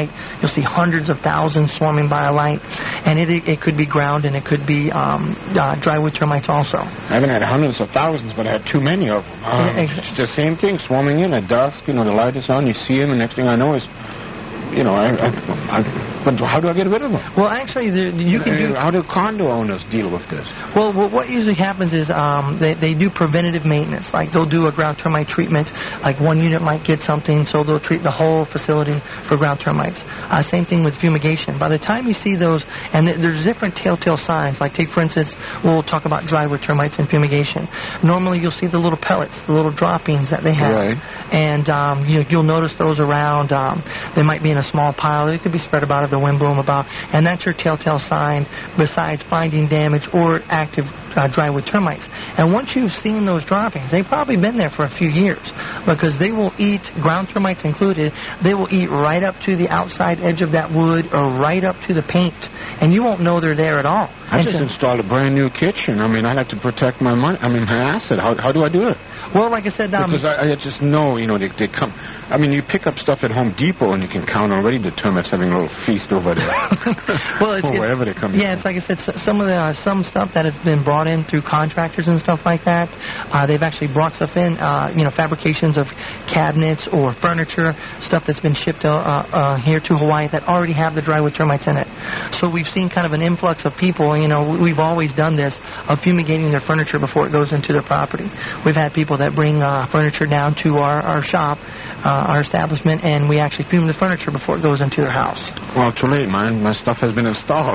you'll see hundreds of thousands swarming by a light, and it it could be ground and it could be um, uh, drywood termites also. I haven't had hundreds of thousands, but I had too many of them. Um, Yeah, exactly. It's the same thing, swarming in at dusk. You know, the light is on, you see them, and next thing I know is, you know, I, I, I, but how do I get rid of them? Well, actually, the, you can do... How do condo owners deal with this? Well, what what usually happens is um, they, they do preventative maintenance. Like, they'll do a ground termite treatment. Like, one unit might get something, so they'll treat the whole facility for ground termites. Uh, same thing with fumigation. By the time you see those, and th- there's different telltale signs. Like, take, for instance, we'll talk about drywood termites and fumigation. Normally, you'll see the little pellets, the little droppings that they have. Right. And um, you, you'll notice those around. Um, they might be in a small pile. It could be spread about if the wind blew them about. And that's your telltale sign besides finding damage or active uh, drywood termites. And once you've seen those droppings, they've probably been there for a few years because they will eat, ground termites included, they will eat right up to the outside edge of that wood or right up to the paint. And you won't know they're there at all. I And just so- installed a brand new kitchen. I mean, I like to protect my money. I mean, my asset. How, how do I do it? Well, like I said, um, Because I, I just know, you know, they, they come. I mean, you pick up stuff at Home Depot and you can count already the termites having a little feast over there. well, it's, or it's, wherever they come. yeah, it's like I said, s- some of the uh, some stuff that has been brought in through contractors and stuff like that. Uh, they've actually brought stuff in, uh, you know, fabrications of cabinets or furniture, stuff that's been shipped uh, uh, here to Hawaii that already have the drywood termites in it. So we've seen kind of an influx of people. You know, we've always done this of fumigating their furniture before it goes into their property. We've had people that bring uh, furniture down to our our shop, uh, our establishment, and we actually fume the furniture before it goes into their house. Well, too late, man. My stuff has been installed.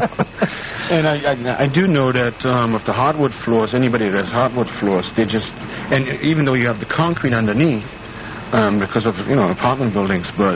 And I, I, I do know that um, with the hardwood floors, anybody that has hardwood floors, they just, and even though you have the concrete underneath, um, because of, you know, apartment buildings, but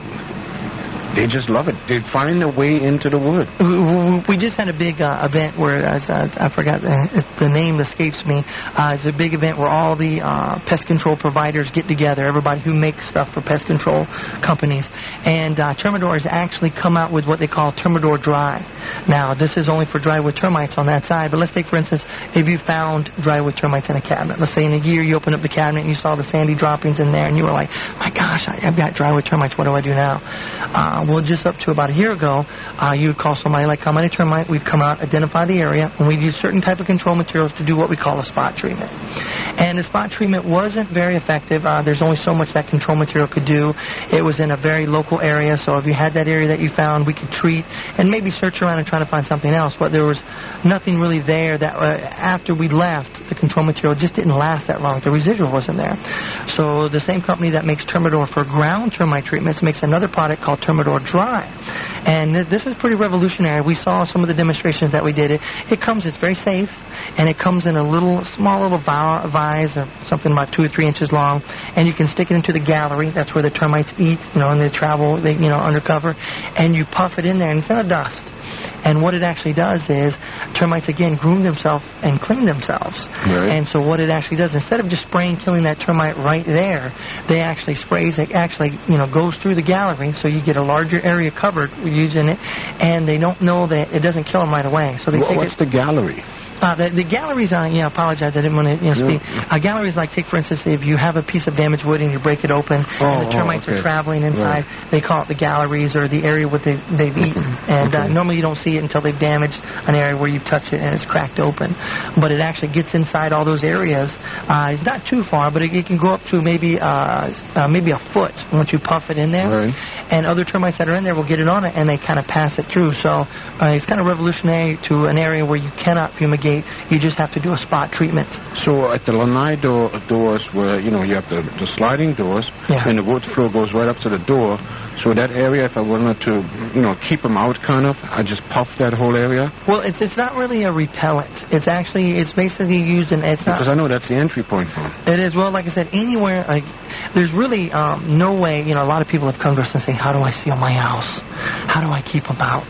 they just love it. They find a way into the wood. We just had a big uh, event where, uh, I forgot, the, the name escapes me. Uh, it's a big event where all the uh, pest control providers get together, everybody who makes stuff for pest control companies. And uh, Termidor has actually come out with what they call Termidor Dry. Now, this is only for drywood termites on that side, but let's take, for instance, if you found drywood termites in a cabinet. Let's say in a year you opened up the cabinet and you saw the sandy droppings in there and you were like, my gosh, I, I've got drywood termites, what do I do now? Uh, well, just up to about a year ago, uh, you would call somebody like Comedy Termite. We'd come out, identify the area, and we'd use certain type of control materials to do what we call a spot treatment. And the spot treatment wasn't very effective. Uh, there's only so much that control material could do. It was in a very local area, so if you had that area that you found, we could treat and maybe search around and try to find something else. But there was nothing really there that uh, after we left, the control material just didn't last that long. The residual wasn't there. So the same company that makes Termidor for ground termite treatments makes another product called Termidor Dry. And th- this is pretty revolutionary. We saw some of the demonstrations that we did. It, it comes, it's very safe, and it comes in a little, small little vi- vise, or something about two or three inches long, and you can stick it into the gallery. That's where the termites eat, you know, and they travel, they, you know, undercover, and you puff it in there, and it's not a dust. And what it actually does is termites, again, groom themselves and clean themselves. Right. And so what it actually does, instead of just spraying, killing that termite right there, they actually sprays, it actually, you know, goes through the gallery, so you get a larger area covered using it, and they don't know that it doesn't kill them right away. So they What, take what's it, the gallery? Uh, the, the galleries, uh, yeah, I apologize, I didn't want to you know, speak. Yeah. Uh, galleries, like, take, for instance, if you have a piece of damaged wood and you break it open Oh, and the termites oh, okay. are traveling inside, Right. they call it the galleries or the area where they, they've eaten. And uh, Okay. normally you don't see it until they've damaged an area where you've touched it and it's cracked open. But it actually gets inside all those areas. Uh, it's not too far, but it, it can go up to maybe uh, uh, maybe a foot once you puff it in there. Right. And other termites that are in there will get it on it, and they kind of pass it through. So uh, it's kind of revolutionary to an area where you cannot fumigate. You just have to do a spot treatment. So at the lanai door, doors where, you know, you have the, the sliding doors, Yeah. and the wood floor goes right up to the door, so that area, if I wanted to, you know, keep them out kind of, I just puff that whole area? Well, it's it's not really a repellent. It's actually, it's basically used in, it's not... Because I know that's the entry point for them. It is. Well, like I said, anywhere, like, there's really um, no way, you know, a lot of people have come to us and say, how do I seal my house? How do I keep them out?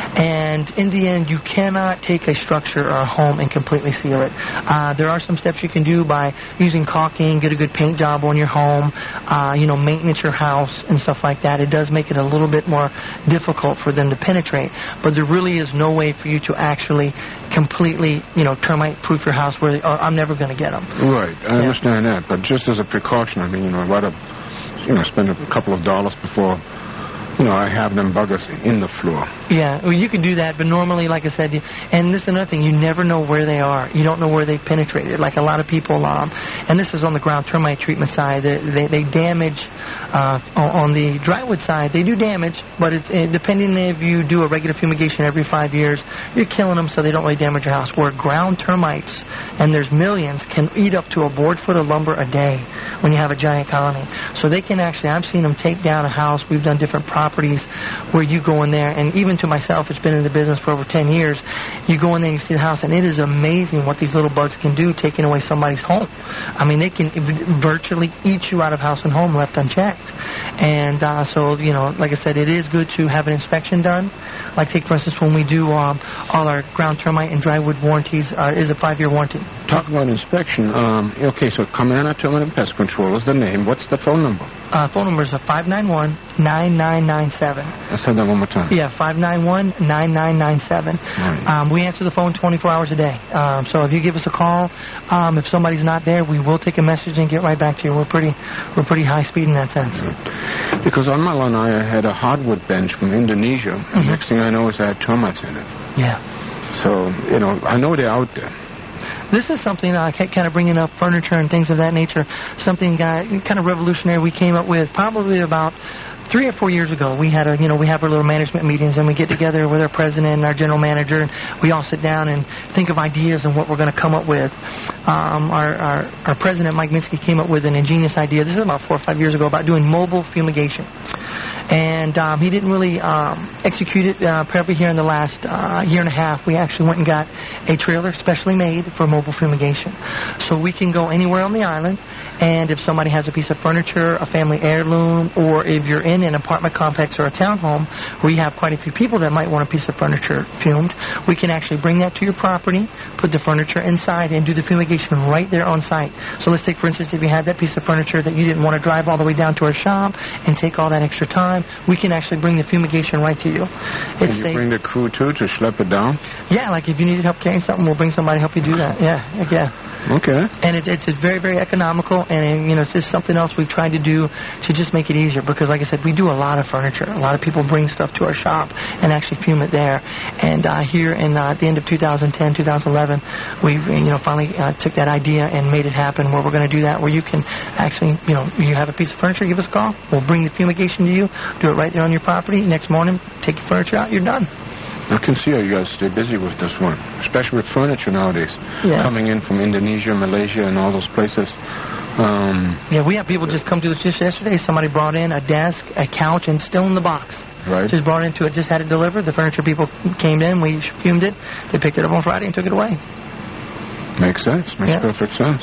And in the end, you cannot take a structure or a home and completely seal it. Uh, there are some steps you can do by using caulking, get a good paint job on your home, uh, you know, maintenance your house and stuff like that. It does make it a little bit more difficult for them to penetrate, but there really is no way for you to actually completely, you know, termite-proof your house where, oh, I'm never going to get them. Right, I understand that, but just as a precaution, I mean, you know, I'd rather, you know, spend a couple of dollars before you know, I have them buggers in the floor. Yeah, well, you can do that, but normally, like I said, you, and this is another thing, you never know where they are. You don't know where they've penetrated. Like a lot of people, um, and this is on the ground termite treatment side, they, they, they damage, uh, on the drywood side, they do damage, but it's it, depending if you do a regular fumigation every five years, you're killing them so they don't really damage your house. Where ground termites, and there's millions, can eat up to a board foot of lumber a day when you have a giant colony. So they can actually, I've seen them take down a house. We've done different properties where you go in there, and even to myself, it's been in the business for over ten years, you go in there and you see the house, and it is amazing what these little bugs can do, taking away somebody's home. I mean, they can virtually eat you out of house and home left unchecked. And uh, so, you know, like I said, it is good to have an inspection done. Like, take, for instance, when we do um, all our ground termite and drywood warranties, uh, is a five-year warranty. Talk about inspection. Um, okay, so Camana Termite and Pest Control is the name. What's the phone number? Uh, phone number is five nine one, nine nine nine seven. Let's have that one more time. Yeah, five nine one, nine nine nine seven. Right. Um, we answer the phone twenty-four hours a day. Um, so if you give us a call, um, if somebody's not there, we will take a message and get right back to you. We're pretty, we're pretty high speed in that sense. Because on my lawn, I had a hardwood bench from Indonesia. And Mm-hmm. next thing I know is I had termites in it. Yeah. So, you know, I know they're out there. This is something uh, kind of bringing up furniture and things of that nature. Something uh, kind of revolutionary we came up with probably about three or four years ago. We had a, you know, we have our little management meetings, and we get together with our president and our general manager, and we all sit down and think of ideas and what we're going to come up with. Um, our, our our president, Mike Minsky, came up with an ingenious idea. This is about four or five years ago, about doing mobile fumigation. And um, he didn't really um, execute it. Uh, probably here in the last uh, year and a half, we actually went and got a trailer specially made for mobile fumigation. So we can go anywhere on the island, and if somebody has a piece of furniture, a family heirloom, or if you're in an apartment complex or a townhome where you have quite a few people that might want a piece of furniture fumed, we can actually bring that to your property, put the furniture inside, and do the fumigation right there on site. So let's take, for instance, if you had that piece of furniture that you didn't want to drive all the way down to our shop and take all that extra time, we can actually bring the fumigation right to you. It's Can you bring the crew, too, to schlep it down? Yeah, like if you needed help carrying something, we'll bring somebody to help you do that. Yeah, heck yeah. Okay. And it, it's, it's very, very economical, and, you know, it's just something else we've tried to do to just make it easier, because, like I said, we do a lot of furniture. A lot of people bring stuff to our shop and actually fume it there. And uh, here in uh, at the end of two thousand ten, two thousand eleven, we, you know, finally uh, took that idea and made it happen, where we're going to do that, where you can actually, you know, you have a piece of furniture, give us a call. We'll bring the fumigation to you, do it right there on your property. Next morning, take your furniture out, you're done. I can see how you guys stay busy with this one, especially with furniture nowadays. Yeah. Coming in from Indonesia, Malaysia, and all those places. Um, yeah, we have people just come to us just yesterday. Somebody brought in a desk, a couch, and still in the box. Right. Just brought into it, just had it delivered. The furniture people came in, we fumed it. They picked it up on Friday and took it away. Makes sense. Makes Yeah. perfect sense.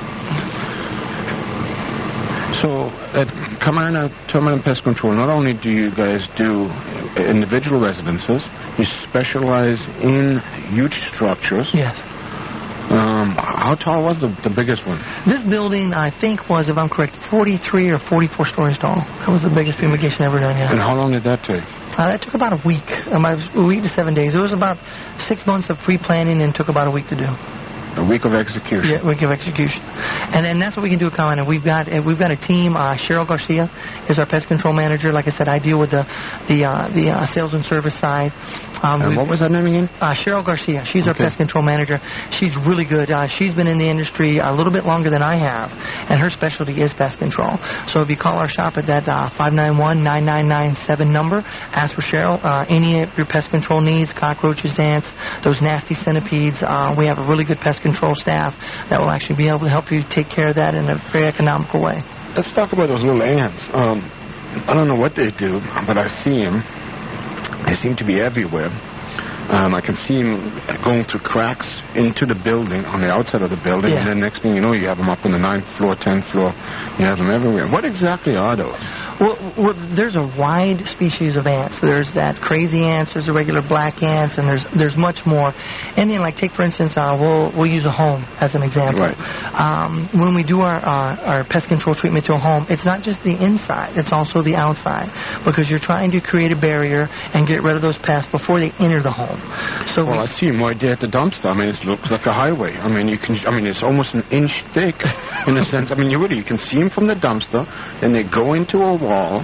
So, at Camana Termite and Pest Control, not only do you guys do individual residences, you specialize in huge structures. Yes. Um, how tall was the, the biggest one? This building, I think, was, if I'm correct, forty-three or forty-four stories tall. That was the biggest fumigation ever done, yeah. And how long did that take? Uh, that took about a week, um, a week to seven days. It was about six months of pre-planning and took about a week to do. A week of execution. Yeah, week of execution. And then that's what we can do at Camana. We've got uh, we've got a team. Uh, Cheryl Garcia is our pest control manager. Like I said, I deal with the the uh, the uh, sales and service side. Um, and what was that name again? Uh, Cheryl Garcia. She's Okay. our pest control manager. She's really good. Uh, she's been in the industry a little bit longer than I have, and her specialty is pest control. So if you call our shop at that uh, five nine one, nine nine nine seven number, ask for Cheryl. Uh, any of your pest control needs, cockroaches, ants, those nasty centipedes, uh, we have a really good pest control staff that will actually be able to help you take care of that in a very economical way. Let's talk about those little ants. Um, I don't know what they do, but I see them. They seem to be everywhere. Um, I can see them going through cracks into the building, on the outside of the building, Yeah. and then next thing you know, you have them up on the ninth floor, tenth floor. You have them everywhere. What exactly are those? Well, well, there's a wide species of ants. There's that crazy ants, there's the regular black ants, and there's there's much more. And then, like, take, for instance, uh, we'll we'll use a home as an example. Right. Um, when we do our, uh, our pest control treatment to a home, it's not just the inside, it's also the outside, because you're trying to create a barrier and get rid of those pests before they enter the home. So Well, we, I see them right there at the dumpster. I mean, it looks like a highway. I mean, you can. I mean, it's almost an inch thick, in a sense. I mean, you really you can see them from the dumpster, then they go into a wall,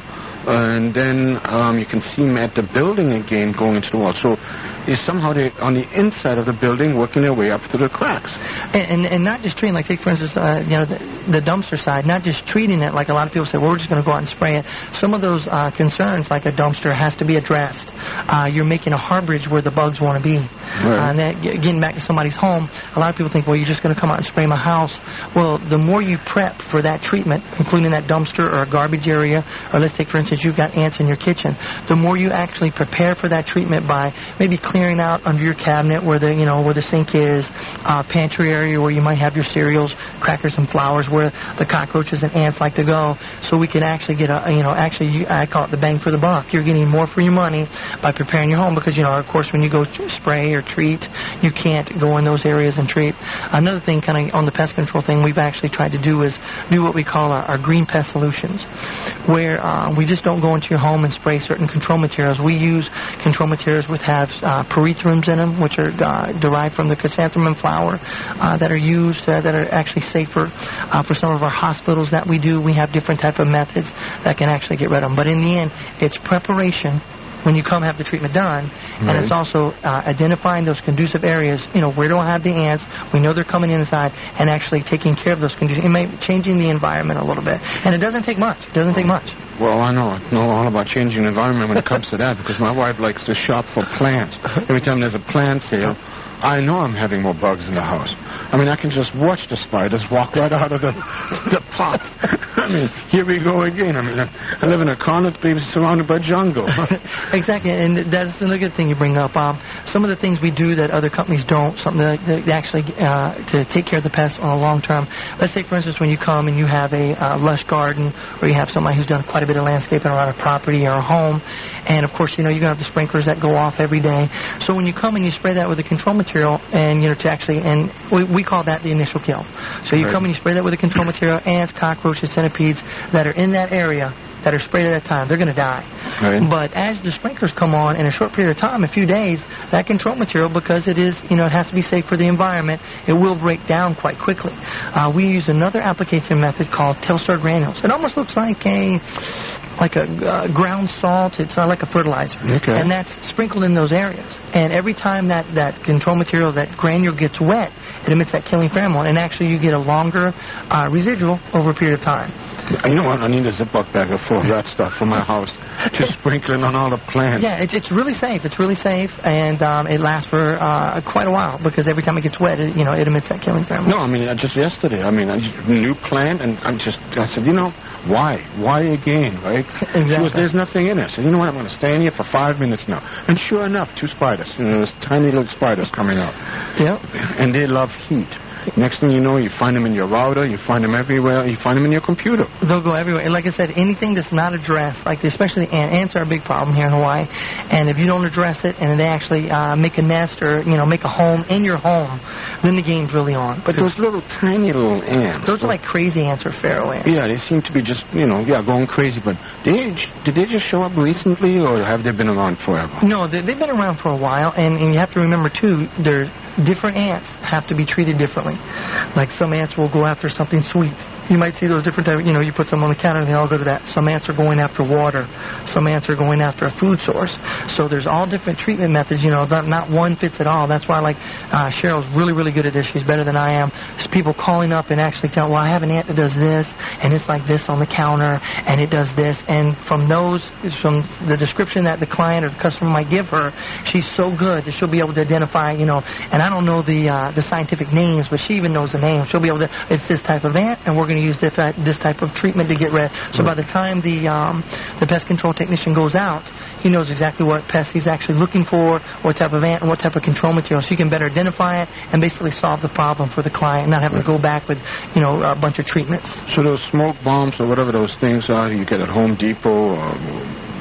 and then um, you can see them at the building again going into the wall. So is somehow they on the inside of the building working their way up through the cracks. And, and, and not just treating, like take for instance, uh, you know, the, the dumpster side, not just treating it like a lot of people say, well, we're just going to go out and spray it. Some of those uh, concerns, like a dumpster, has to be addressed. Uh, you're making a harborage where the bugs want to be. Right. Uh, and then getting back to somebody's home, a lot of people think, well, you're just going to come out and spray my house. Well, the more you prep for that treatment, including that dumpster or a garbage area, or let's take for instance, you've got ants in your kitchen, the more you actually prepare for that treatment by maybe clearing out under your cabinet where the, you know, where the sink is, uh, pantry area where you might have your cereals, crackers and flours, where the cockroaches and ants like to go, so we can actually get a, you know, actually you, I call it the bang for the buck. You're getting more for your money by preparing your home because, you know, of course, when you go spray or treat, you can't go in those areas and treat. Another thing kind of on the pest control thing we've actually tried to do is do what we call our, our green pest solutions, where uh, we just don't go into your home and spray certain control materials. We use control materials which have uh, pyrethrum in them, which are uh, derived from the chrysanthemum flower, uh, that are used, uh, that are actually safer. Uh, for some of our hospitals that we do, we have different type of methods that can actually get rid of them. But in the end, it's preparation when you come have the treatment done, and right. it's also uh, identifying those conducive areas, you know, where do I have the ants, we know they're coming inside, and actually taking care of those conducive, it may changing the environment a little bit. And it doesn't take much. It doesn't take much. Well, I know. I know all about changing the environment when it comes to that, because my wife likes to shop for plants. Every time there's a plant sale, I know I'm having more bugs in the house. I mean, I can just watch the spiders walk right out of the, the pot. I mean, here we go again. I mean, I live in a corner baby surrounded by jungle. Exactly, and that's another good thing you bring up. Um, some of the things we do that other companies don't, something that, that actually uh, to take care of the pests on a long term. Let's say, for instance, when you come and you have a uh, lush garden, or you have somebody who's done quite a bit of landscaping around a property or a home, and of course, you know, you're going to have the sprinklers that go off every day. So when you come and you spray that with a control material, and you know, to actually, and we, we call that the initial kill. So you right. come and you spray that with a control material, ants, cockroaches, centipedes that are in that area, that are sprayed at that time, they're going to die. Right. But as the sprinklers come on in a short period of time, a few days, that control material, because it is, you know, it has to be safe for the environment, it will break down quite quickly. Uh, we use another application method called Telstar granules. It almost looks like a like a uh, ground salt. It's not like a fertilizer. Okay. And that's sprinkled in those areas. And every time that, that control material, that granule gets wet, it emits that killing pheromone. And actually you get a longer uh, residual over a period of time. You know what? I need a Ziploc bag full of that stuff for my house to sprinkle it on all the plants. Yeah, it's, it's really safe. It's really safe, and um, it lasts for uh, quite a while because every time it gets wet, it, you know, it emits that killing pheromone. No, I mean, just yesterday, I mean, I just, new plant, and I'm just, I said, you know, why? Why again, right? Exactly. She was, there's nothing in it. I said, you know what, I'm going to stay in here for five minutes now. And sure enough, two spiders. You know, there's tiny little spiders coming out. Yep. And they love heat. Next thing you know, you find them in your router, you find them everywhere, you find them in your computer. They'll go everywhere. And like I said, anything that's not addressed, like especially ant, ants are a big problem here in Hawaii. And if you don't address it and they actually uh, make a nest or, you know, make a home in your home, then the game's really on. But those little tiny little ants. Those are like crazy ants or pharaoh ants. Yeah, they seem to be just, you know, yeah, going crazy. But they, did they just show up recently, or have they been around forever? No, they, they've been around for a while. And, and you have to remember, too, they're different ants have to be treated differently. Like some ants will go after something sweet. You might see those different types, you know, you put them on the counter and they all go to that. Some ants are going after water. Some ants are going after a food source. So there's all different treatment methods, you know, not, not one fits at all. That's why, like, uh, Cheryl's really, really good at this. She's better than I am. There's people calling up and actually telling, well, I have an ant that does this, and it's like this on the counter, and it does this. And from those, from the description that the client or the customer might give her, she's so good that she'll be able to identify, you know, and I don't know the uh, the scientific names, but she even knows the name. She'll be able to, it's this type of ant, and we're going to use this, uh, this type of treatment to get rid. So by the time the um, the pest control technician goes out, he knows exactly what pest he's actually looking for, what type of ant, and what type of control material, so he can better identify it and basically solve the problem for the client, not having to go back with, you know, a bunch of treatments. So those smoke bombs or whatever those things are you get at Home Depot or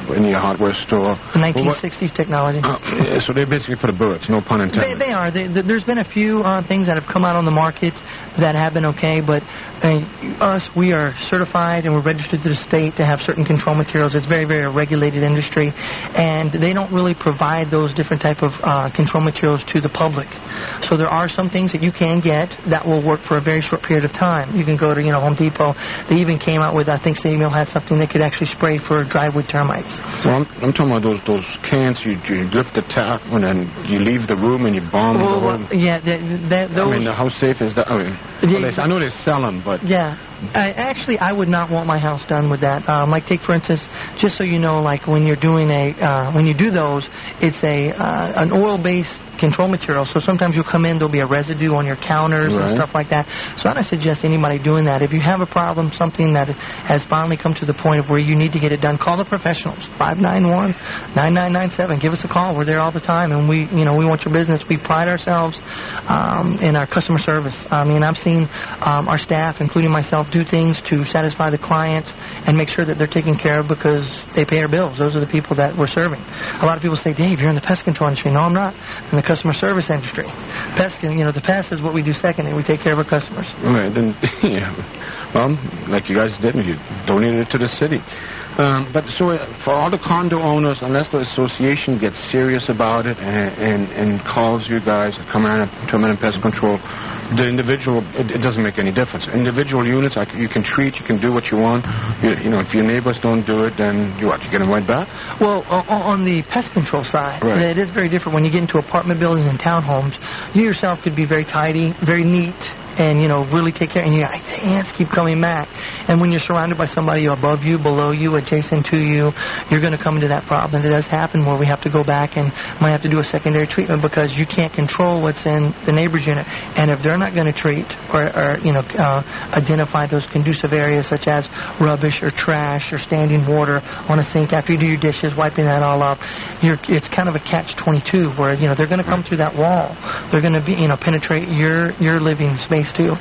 in your hardware store. The nineteen sixties technology. Uh, yeah, so they're basically for the birds, no pun intended. They, they are. They, they, there's been a few uh, things that have come out on the market that have been okay, but uh, us, we are certified and we're registered to the state to have certain control materials. It's very, very a regulated industry, and they don't really provide those different type of uh, control materials to the public. So there are some things that you can get that will work for a very short period of time. You can go to, you know, Home Depot. They even came out with, I think Samuel had something that could actually spray for drywood termites. Well, I'm, I'm talking about those those cans. You, you lift the tap and then you leave the room and you bomb well, the well, yeah, that, that, those... I mean, how safe is that? I mean, well, they, I know they sell them, but... Yeah. I, actually, I would not want my house done with that. Um, like, take for instance, just so you know, like when you're doing a, uh, when you do those, it's a uh, an oil-based control material. So sometimes you'll come in, there'll be a residue on your counters right. and stuff like that. So I don't suggest anybody doing that. If you have a problem, something that has finally come to the point of where you need to get it done, call the professionals. five nine one, nine nine nine seven. Give us a call. We're there all the time, and we, you know, we want your business. We pride ourselves um, in our customer service. I mean, I've seen um, our staff, including myself, do things to satisfy the clients and make sure that they're taken care of because they pay our bills. Those are the people that we're serving. A lot of people say, Dave, you're in the pest control industry. No, I'm not. I'm in the customer service industry. Pest, you know, the pest is what we do second, and we take care of our customers. Right. Then, yeah. Well, like you guys did, you donated it to the city. Um, but so uh, for all the condo owners, unless the association gets serious about it and and, and calls you guys, come in to a pest control, the individual, it, it doesn't make any difference. Individual units, like, you can treat, you can do what you want. You, you know, if your neighbors don't do it, then you what, you get them right back? Well, on the pest control side, right. it is very different. When you get into apartment buildings and townhomes, you yourself could be very tidy, very neat, and, you know, really take care, and your ants keep coming back. And when you're surrounded by somebody above you, below you, adjacent to you, you're going to come into that problem. It does happen where we have to go back and might have to do a secondary treatment because you can't control what's in the neighbor's unit. And if they're not going to treat or, or you know, uh, identify those conducive areas such as rubbish or trash or standing water on a sink after you do your dishes, wiping that all up, you're, it's kind of a catch twenty-two where, you know, they're going to come through that wall. They're going to be, you know, penetrate your, your living space too.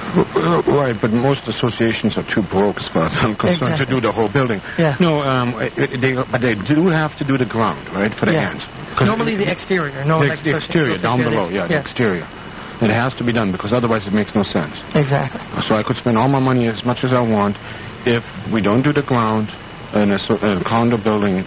Right, but most associations are too broke, as far as I'm concerned, exactly. to do the whole building. Yeah. No, um, they, but they do have to do the ground, right, for the yeah. ants. Normally the exterior. No, the, like the exterior, down below, yeah, yeah, the exterior. It has to be done because otherwise it makes no sense. Exactly. So I could spend all my money as much as I want. If we don't do the ground, and a, a condo building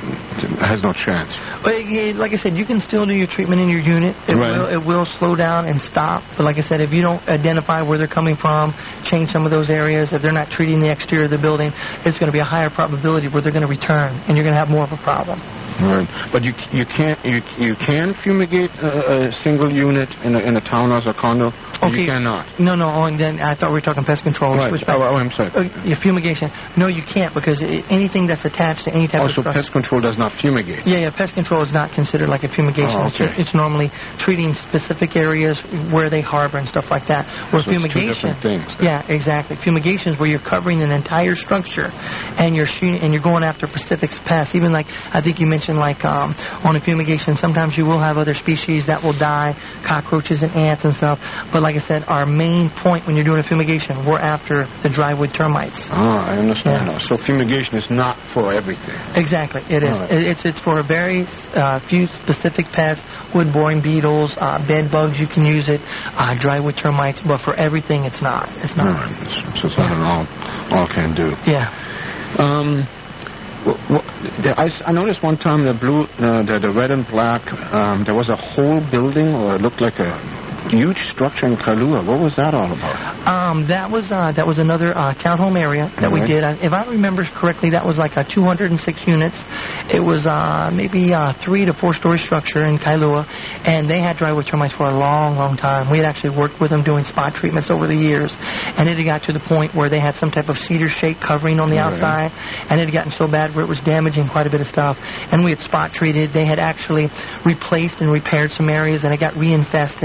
has no chance. But like I said, you can still do your treatment in your unit. It, right. will, it will slow down and stop. But like I said, if you don't identify where they're coming from, change some of those areas, if they're not treating the exterior of the building, it's going to be a higher probability where they're going to return, and you're going to have more of a problem. Right. But you you can't you you can fumigate a, a single unit in a, in a townhouse or condo. Okay. You cannot. No, no. Oh, and then I thought we were talking pest control. Right. Oh, oh, I'm sorry. Uh, your fumigation. No, you can't because it, anything that's attached to any type also, of structure. pest control does not fumigate. Yeah, yeah. Pest control is not considered like a fumigation. Oh, okay. It's, it's normally treating specific areas where they harbor and stuff like that. Where so fumigation. It's two different things. Then. Yeah, exactly. Fumigation is where you're covering an entire structure, and you're shooting and you're going after specific pests. Even like I think you mentioned, like um, on a fumigation, sometimes you will have other species that will die, cockroaches and ants and stuff. But like I said, our main point when you're doing a fumigation, we're after the drywood termites. Ah, I understand Yeah. now. So fumigation is not for everything. Exactly, it is. Right. It, it's it's for a very uh, few specific pests, wood-boring beetles, uh, bed bugs. You can use it, uh, drywood termites, but for everything, it's not. It's not. Right. It's, so it's not an all all can do. Yeah. Um. Well, well, there, I, I noticed one time the blue, uh, the, the red and black. Um, there was a whole building, or it looked like a huge structure in Kailua. What was that all about? Um, that was uh, that was another uh, townhome area that right. we did. Uh, if I remember correctly, that was like a two hundred six units. It was uh, maybe a three to four story structure in Kailua, and they had drywood termites for a long, long time. We had actually worked with them doing spot treatments over the years, and it had got to the point where they had some type of cedar shake covering on the right. outside, and it had gotten so bad where it was damaging quite a bit of stuff. And we had spot treated. They had actually replaced and repaired some areas, and it got reinfested.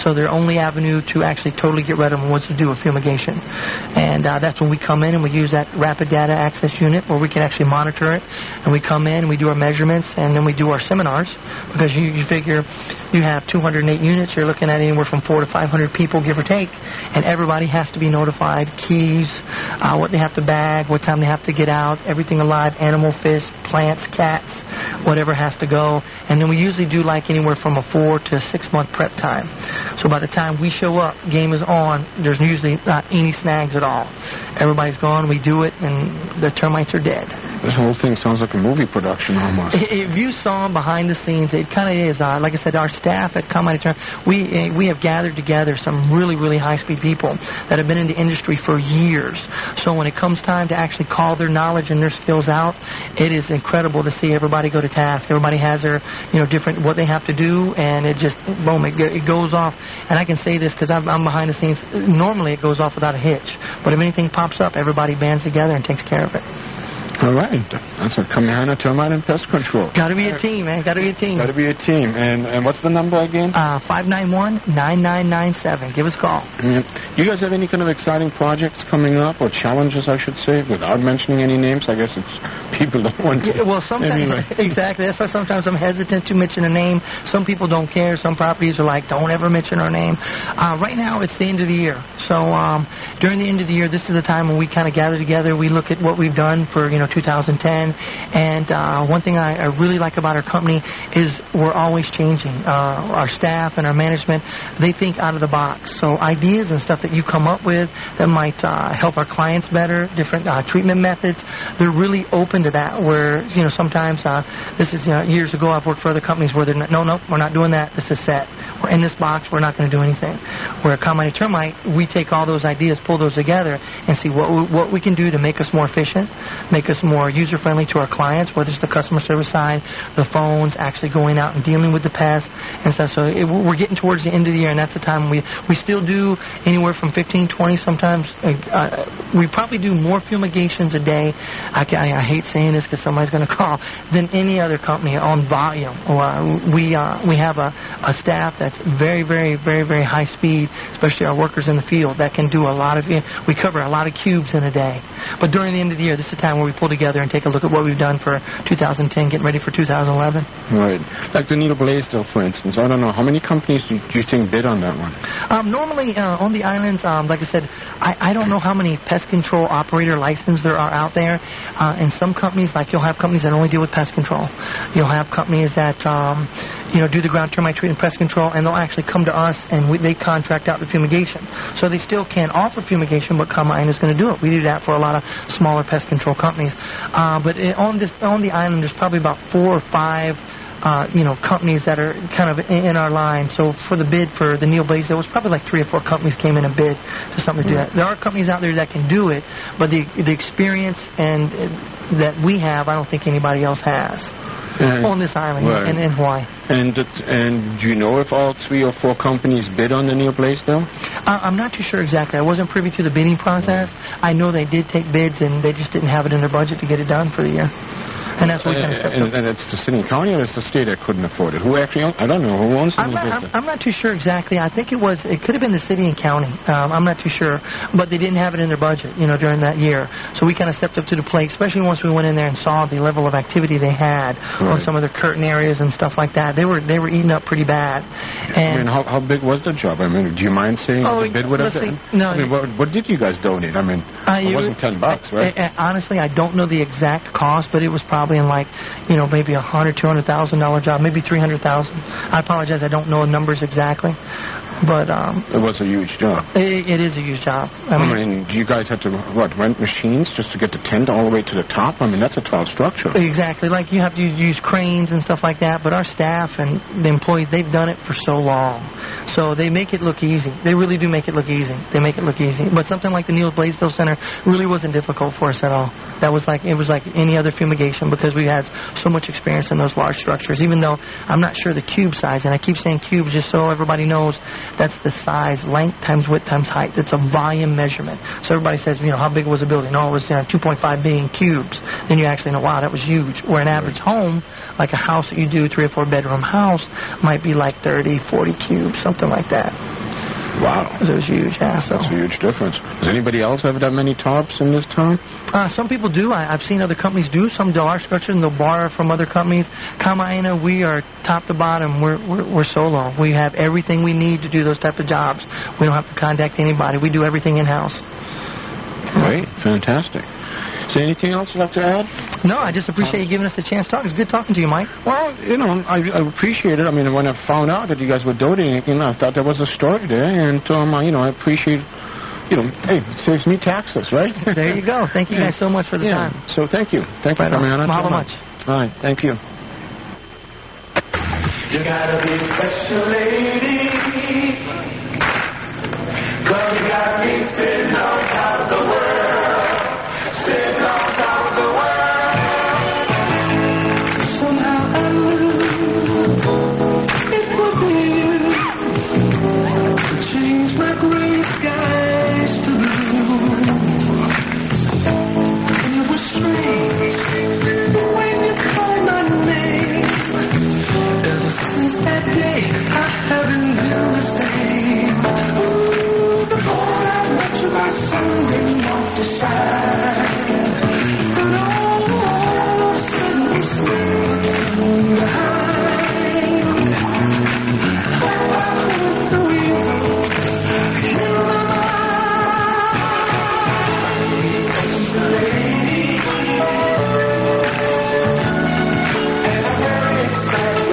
So their only avenue to actually totally get rid of them was to do a fumigation. And uh, that's when we come in and we use that rapid data access unit where we can actually monitor it. And we come in and we do our measurements and then we do our seminars, because you, you figure you have two hundred eight units, you're looking at anywhere from four to five hundred people, give or take, and everybody has to be notified, keys, uh, what they have to bag, what time they have to get out, everything alive, animal, fish, plants, cats, whatever has to go. And then we usually do like anywhere from a four to six month prep time. So by the time we show up, game is on, there's usually not any snags at all. Everybody's gone, we do it, and the termites are dead. This whole thing sounds like a movie production almost. If you saw behind the scenes, it kind of is. Uh, like I said, our staff at Combine Termite, we uh, we have gathered together some really, really high-speed people that have been in the industry for years. So when it comes time to actually call their knowledge and their skills out, it is incredible to see everybody go to task. Everybody has their, you know, different what they have to do, and it just boom, it, it goes off. And I can say this because I'm, I'm behind the scenes. Normally, it goes off without a hitch, but if anything pops up, everybody bands together and takes care of it. All right. That's what Kamihana Termite and Pest Control. Got to be a team, man. Got to be a team. Got to be a team. And and what's the number again? Uh, five nine one, nine nine nine seven. Give us a call. Yeah. You guys have any kind of exciting projects coming up, or challenges, I should say, without mentioning any names? I guess it's people don't want to. Yeah, well, sometimes, anyway. Exactly. That's why sometimes I'm hesitant to mention a name. Some people don't care. Some properties are like, don't ever mention our name. Uh, right now, it's the end of the year. So um, during the end of the year, this is the time when we kind of gather together. We look at what we've done for, you know, two thousand ten. And uh, one thing I, I really like about our company is we're always changing. Uh, our staff and our management, they think out of the box. So ideas and stuff that you come up with that might uh, help our clients better, different uh, treatment methods, they're really open to that. Where, you know, sometimes, uh, this is, you know, years ago I've worked for other companies where they're not, no, no, we're not doing that. This is set. We're in this box. We're not going to do anything. Where at Combine Termite, we take all those ideas, pull those together, and see what we, what we can do to make us more efficient, make us more user-friendly to our clients, whether it's the customer service side, the phones, actually going out and dealing with the pests and stuff. So it, we're getting towards the end of the year, and that's the time we we still do anywhere from fifteen, twenty, sometimes. Uh, uh, we probably do more fumigations a day. I, I, I hate saying this because somebody's going to call, than any other company on volume. Uh, we uh, we have a, a staff that's very, very, very, very high speed, especially our workers in the field that can do a lot of. We cover a lot of cubes in a day. But during the end of the year, this is the time where we pull together and take a look at what we've done for two thousand ten, getting ready for two thousand eleven. Right. Like the Needle Blaisdell, for instance. I don't know. How many companies do you think bid on that one? Um, normally, uh, on the islands, um, like I said, I, I don't know how many pest control operator licenses there are out there. Uh, and some companies, like you'll have companies that only deal with pest control. You'll have companies that, um, you know, do the ground termite treatment pest control, and they'll actually come to us and we, they contract out the fumigation. So they still can offer fumigation, but Combine is going to do it. We do that for a lot of smaller pest control companies. Uh, but it, on this on the island, there's probably about four or five, uh, you know, companies that are kind of in, in our line. So for the bid for the Needle Blaisdell, there was probably like three or four companies came in and bid for something to do that. There are companies out there that can do it, but the the experience and uh, that we have, I don't think anybody else has. And, on this island, right. in, in Hawaii. And and do you know if all three or four companies bid on the Needle Blaisdell? Uh, I'm not too sure exactly. I wasn't privy to the bidding process. I know they did take bids, and they just didn't have it in their budget to get it done for the year. And that's what we kind of stepped and, up. And it's the city and county, or it's the state that couldn't afford it? Who actually owns, I don't know, who owns the I'm not, I'm, I'm not too sure exactly. I think it was, it could have been the city and county. Um, I'm not too sure. But they didn't have it in their budget, you know, during that year. So we kind of stepped up to the plate, especially once we went in there and saw the level of activity they had right. on some of the curtain areas and stuff like that. They were they were eating up pretty bad. And I mean, how, how big was the job? I mean, do you mind saying oh, what the bid would have been? No. I mean, what, what did you guys donate? I mean, uh, it wasn't ten bucks, right? I, I, honestly, I don't know the exact cost, but it was probably in like, you know, maybe a hundred, two hundred thousand dollar job, maybe three hundred thousand. I apologize, I don't know the numbers exactly, but um, it was a huge job. It, it is a huge job. I mean, I mean, do you guys have to what rent machines just to get the tent all the way to the top? I mean, that's a tall structure. Exactly, like you have to use cranes and stuff like that. But our staff and the employees, they've done it for so long, so they make it look easy. They really do make it look easy. They make it look easy. But something like the Needle Blaisdell Center really wasn't difficult for us at all. That was like it was like any other fumigation. But because we have so much experience in those large structures, even though I'm not sure the cube size, and I keep saying cubes just so everybody knows that's the size, length times width times height. It's a volume measurement. So everybody says, you know, how big was the building? Oh, it was you know, two point five billion cubes. Then you actually know, wow, that was huge. Where an average home, like a house that you do, three or four bedroom house, might be like thirty, forty cubes, something like that. Wow. So it was huge, yeah. So. That's a huge difference. Does anybody else have that many tops in this town? Uh, some people do. I, I've seen other companies do some large structures, and they'll borrow from other companies. Kamaina, we are top to bottom. We're, we're, we're solo. We have everything we need to do those type of jobs. We don't have to contact anybody. We do everything in-house. Great. Fantastic. Is there anything else you'd like to add? No, I just appreciate you giving us a chance to talk. It's good talking to you, Mike. Well, you know, I, I appreciate it. I mean, when I found out that you guys were donating, you know, I thought there was a story there, and, um, you know, I appreciate, you know, hey, it saves me taxes, right? There you go. Thank you yeah. guys so much for the yeah. time. So thank you. Thank you right for coming on. on. Mahalo much. All right, thank you. You gotta be special, lady, 'cause you got me sitting on top of the world, sitting on top of the world. Somehow I knew it would be you to change my gray skies to blue. And it was strange when you called my name. Ever since that day, I haven't been the same. Ooh, before I met you, my sun didn't want to shine. But all of a sudden, you slipped behind. Oh, I put the wheel in my mind. Lady, and I'm very excited.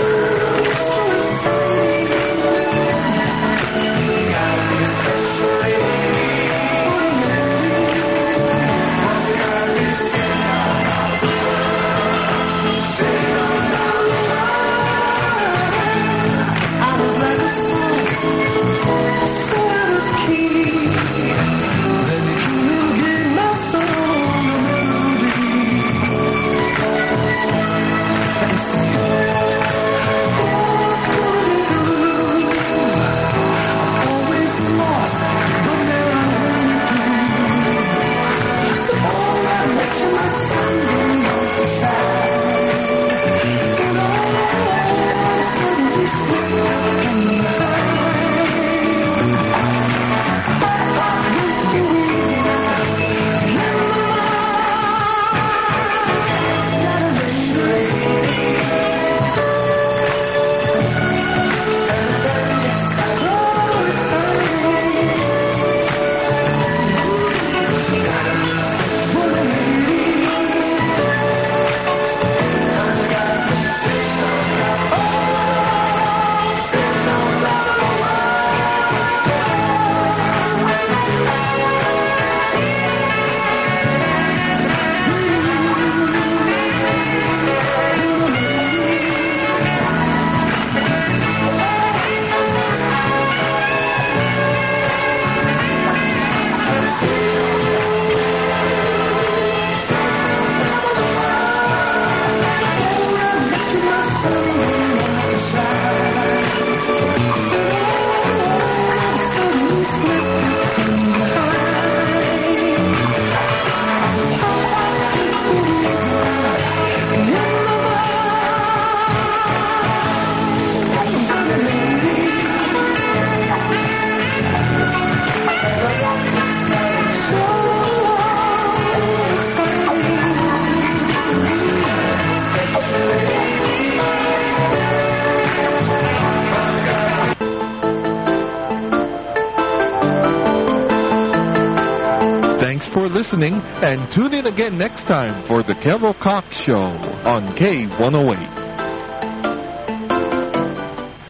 Thanks for listening, and tune in again next time for the Carol Cox Show on K one oh eight.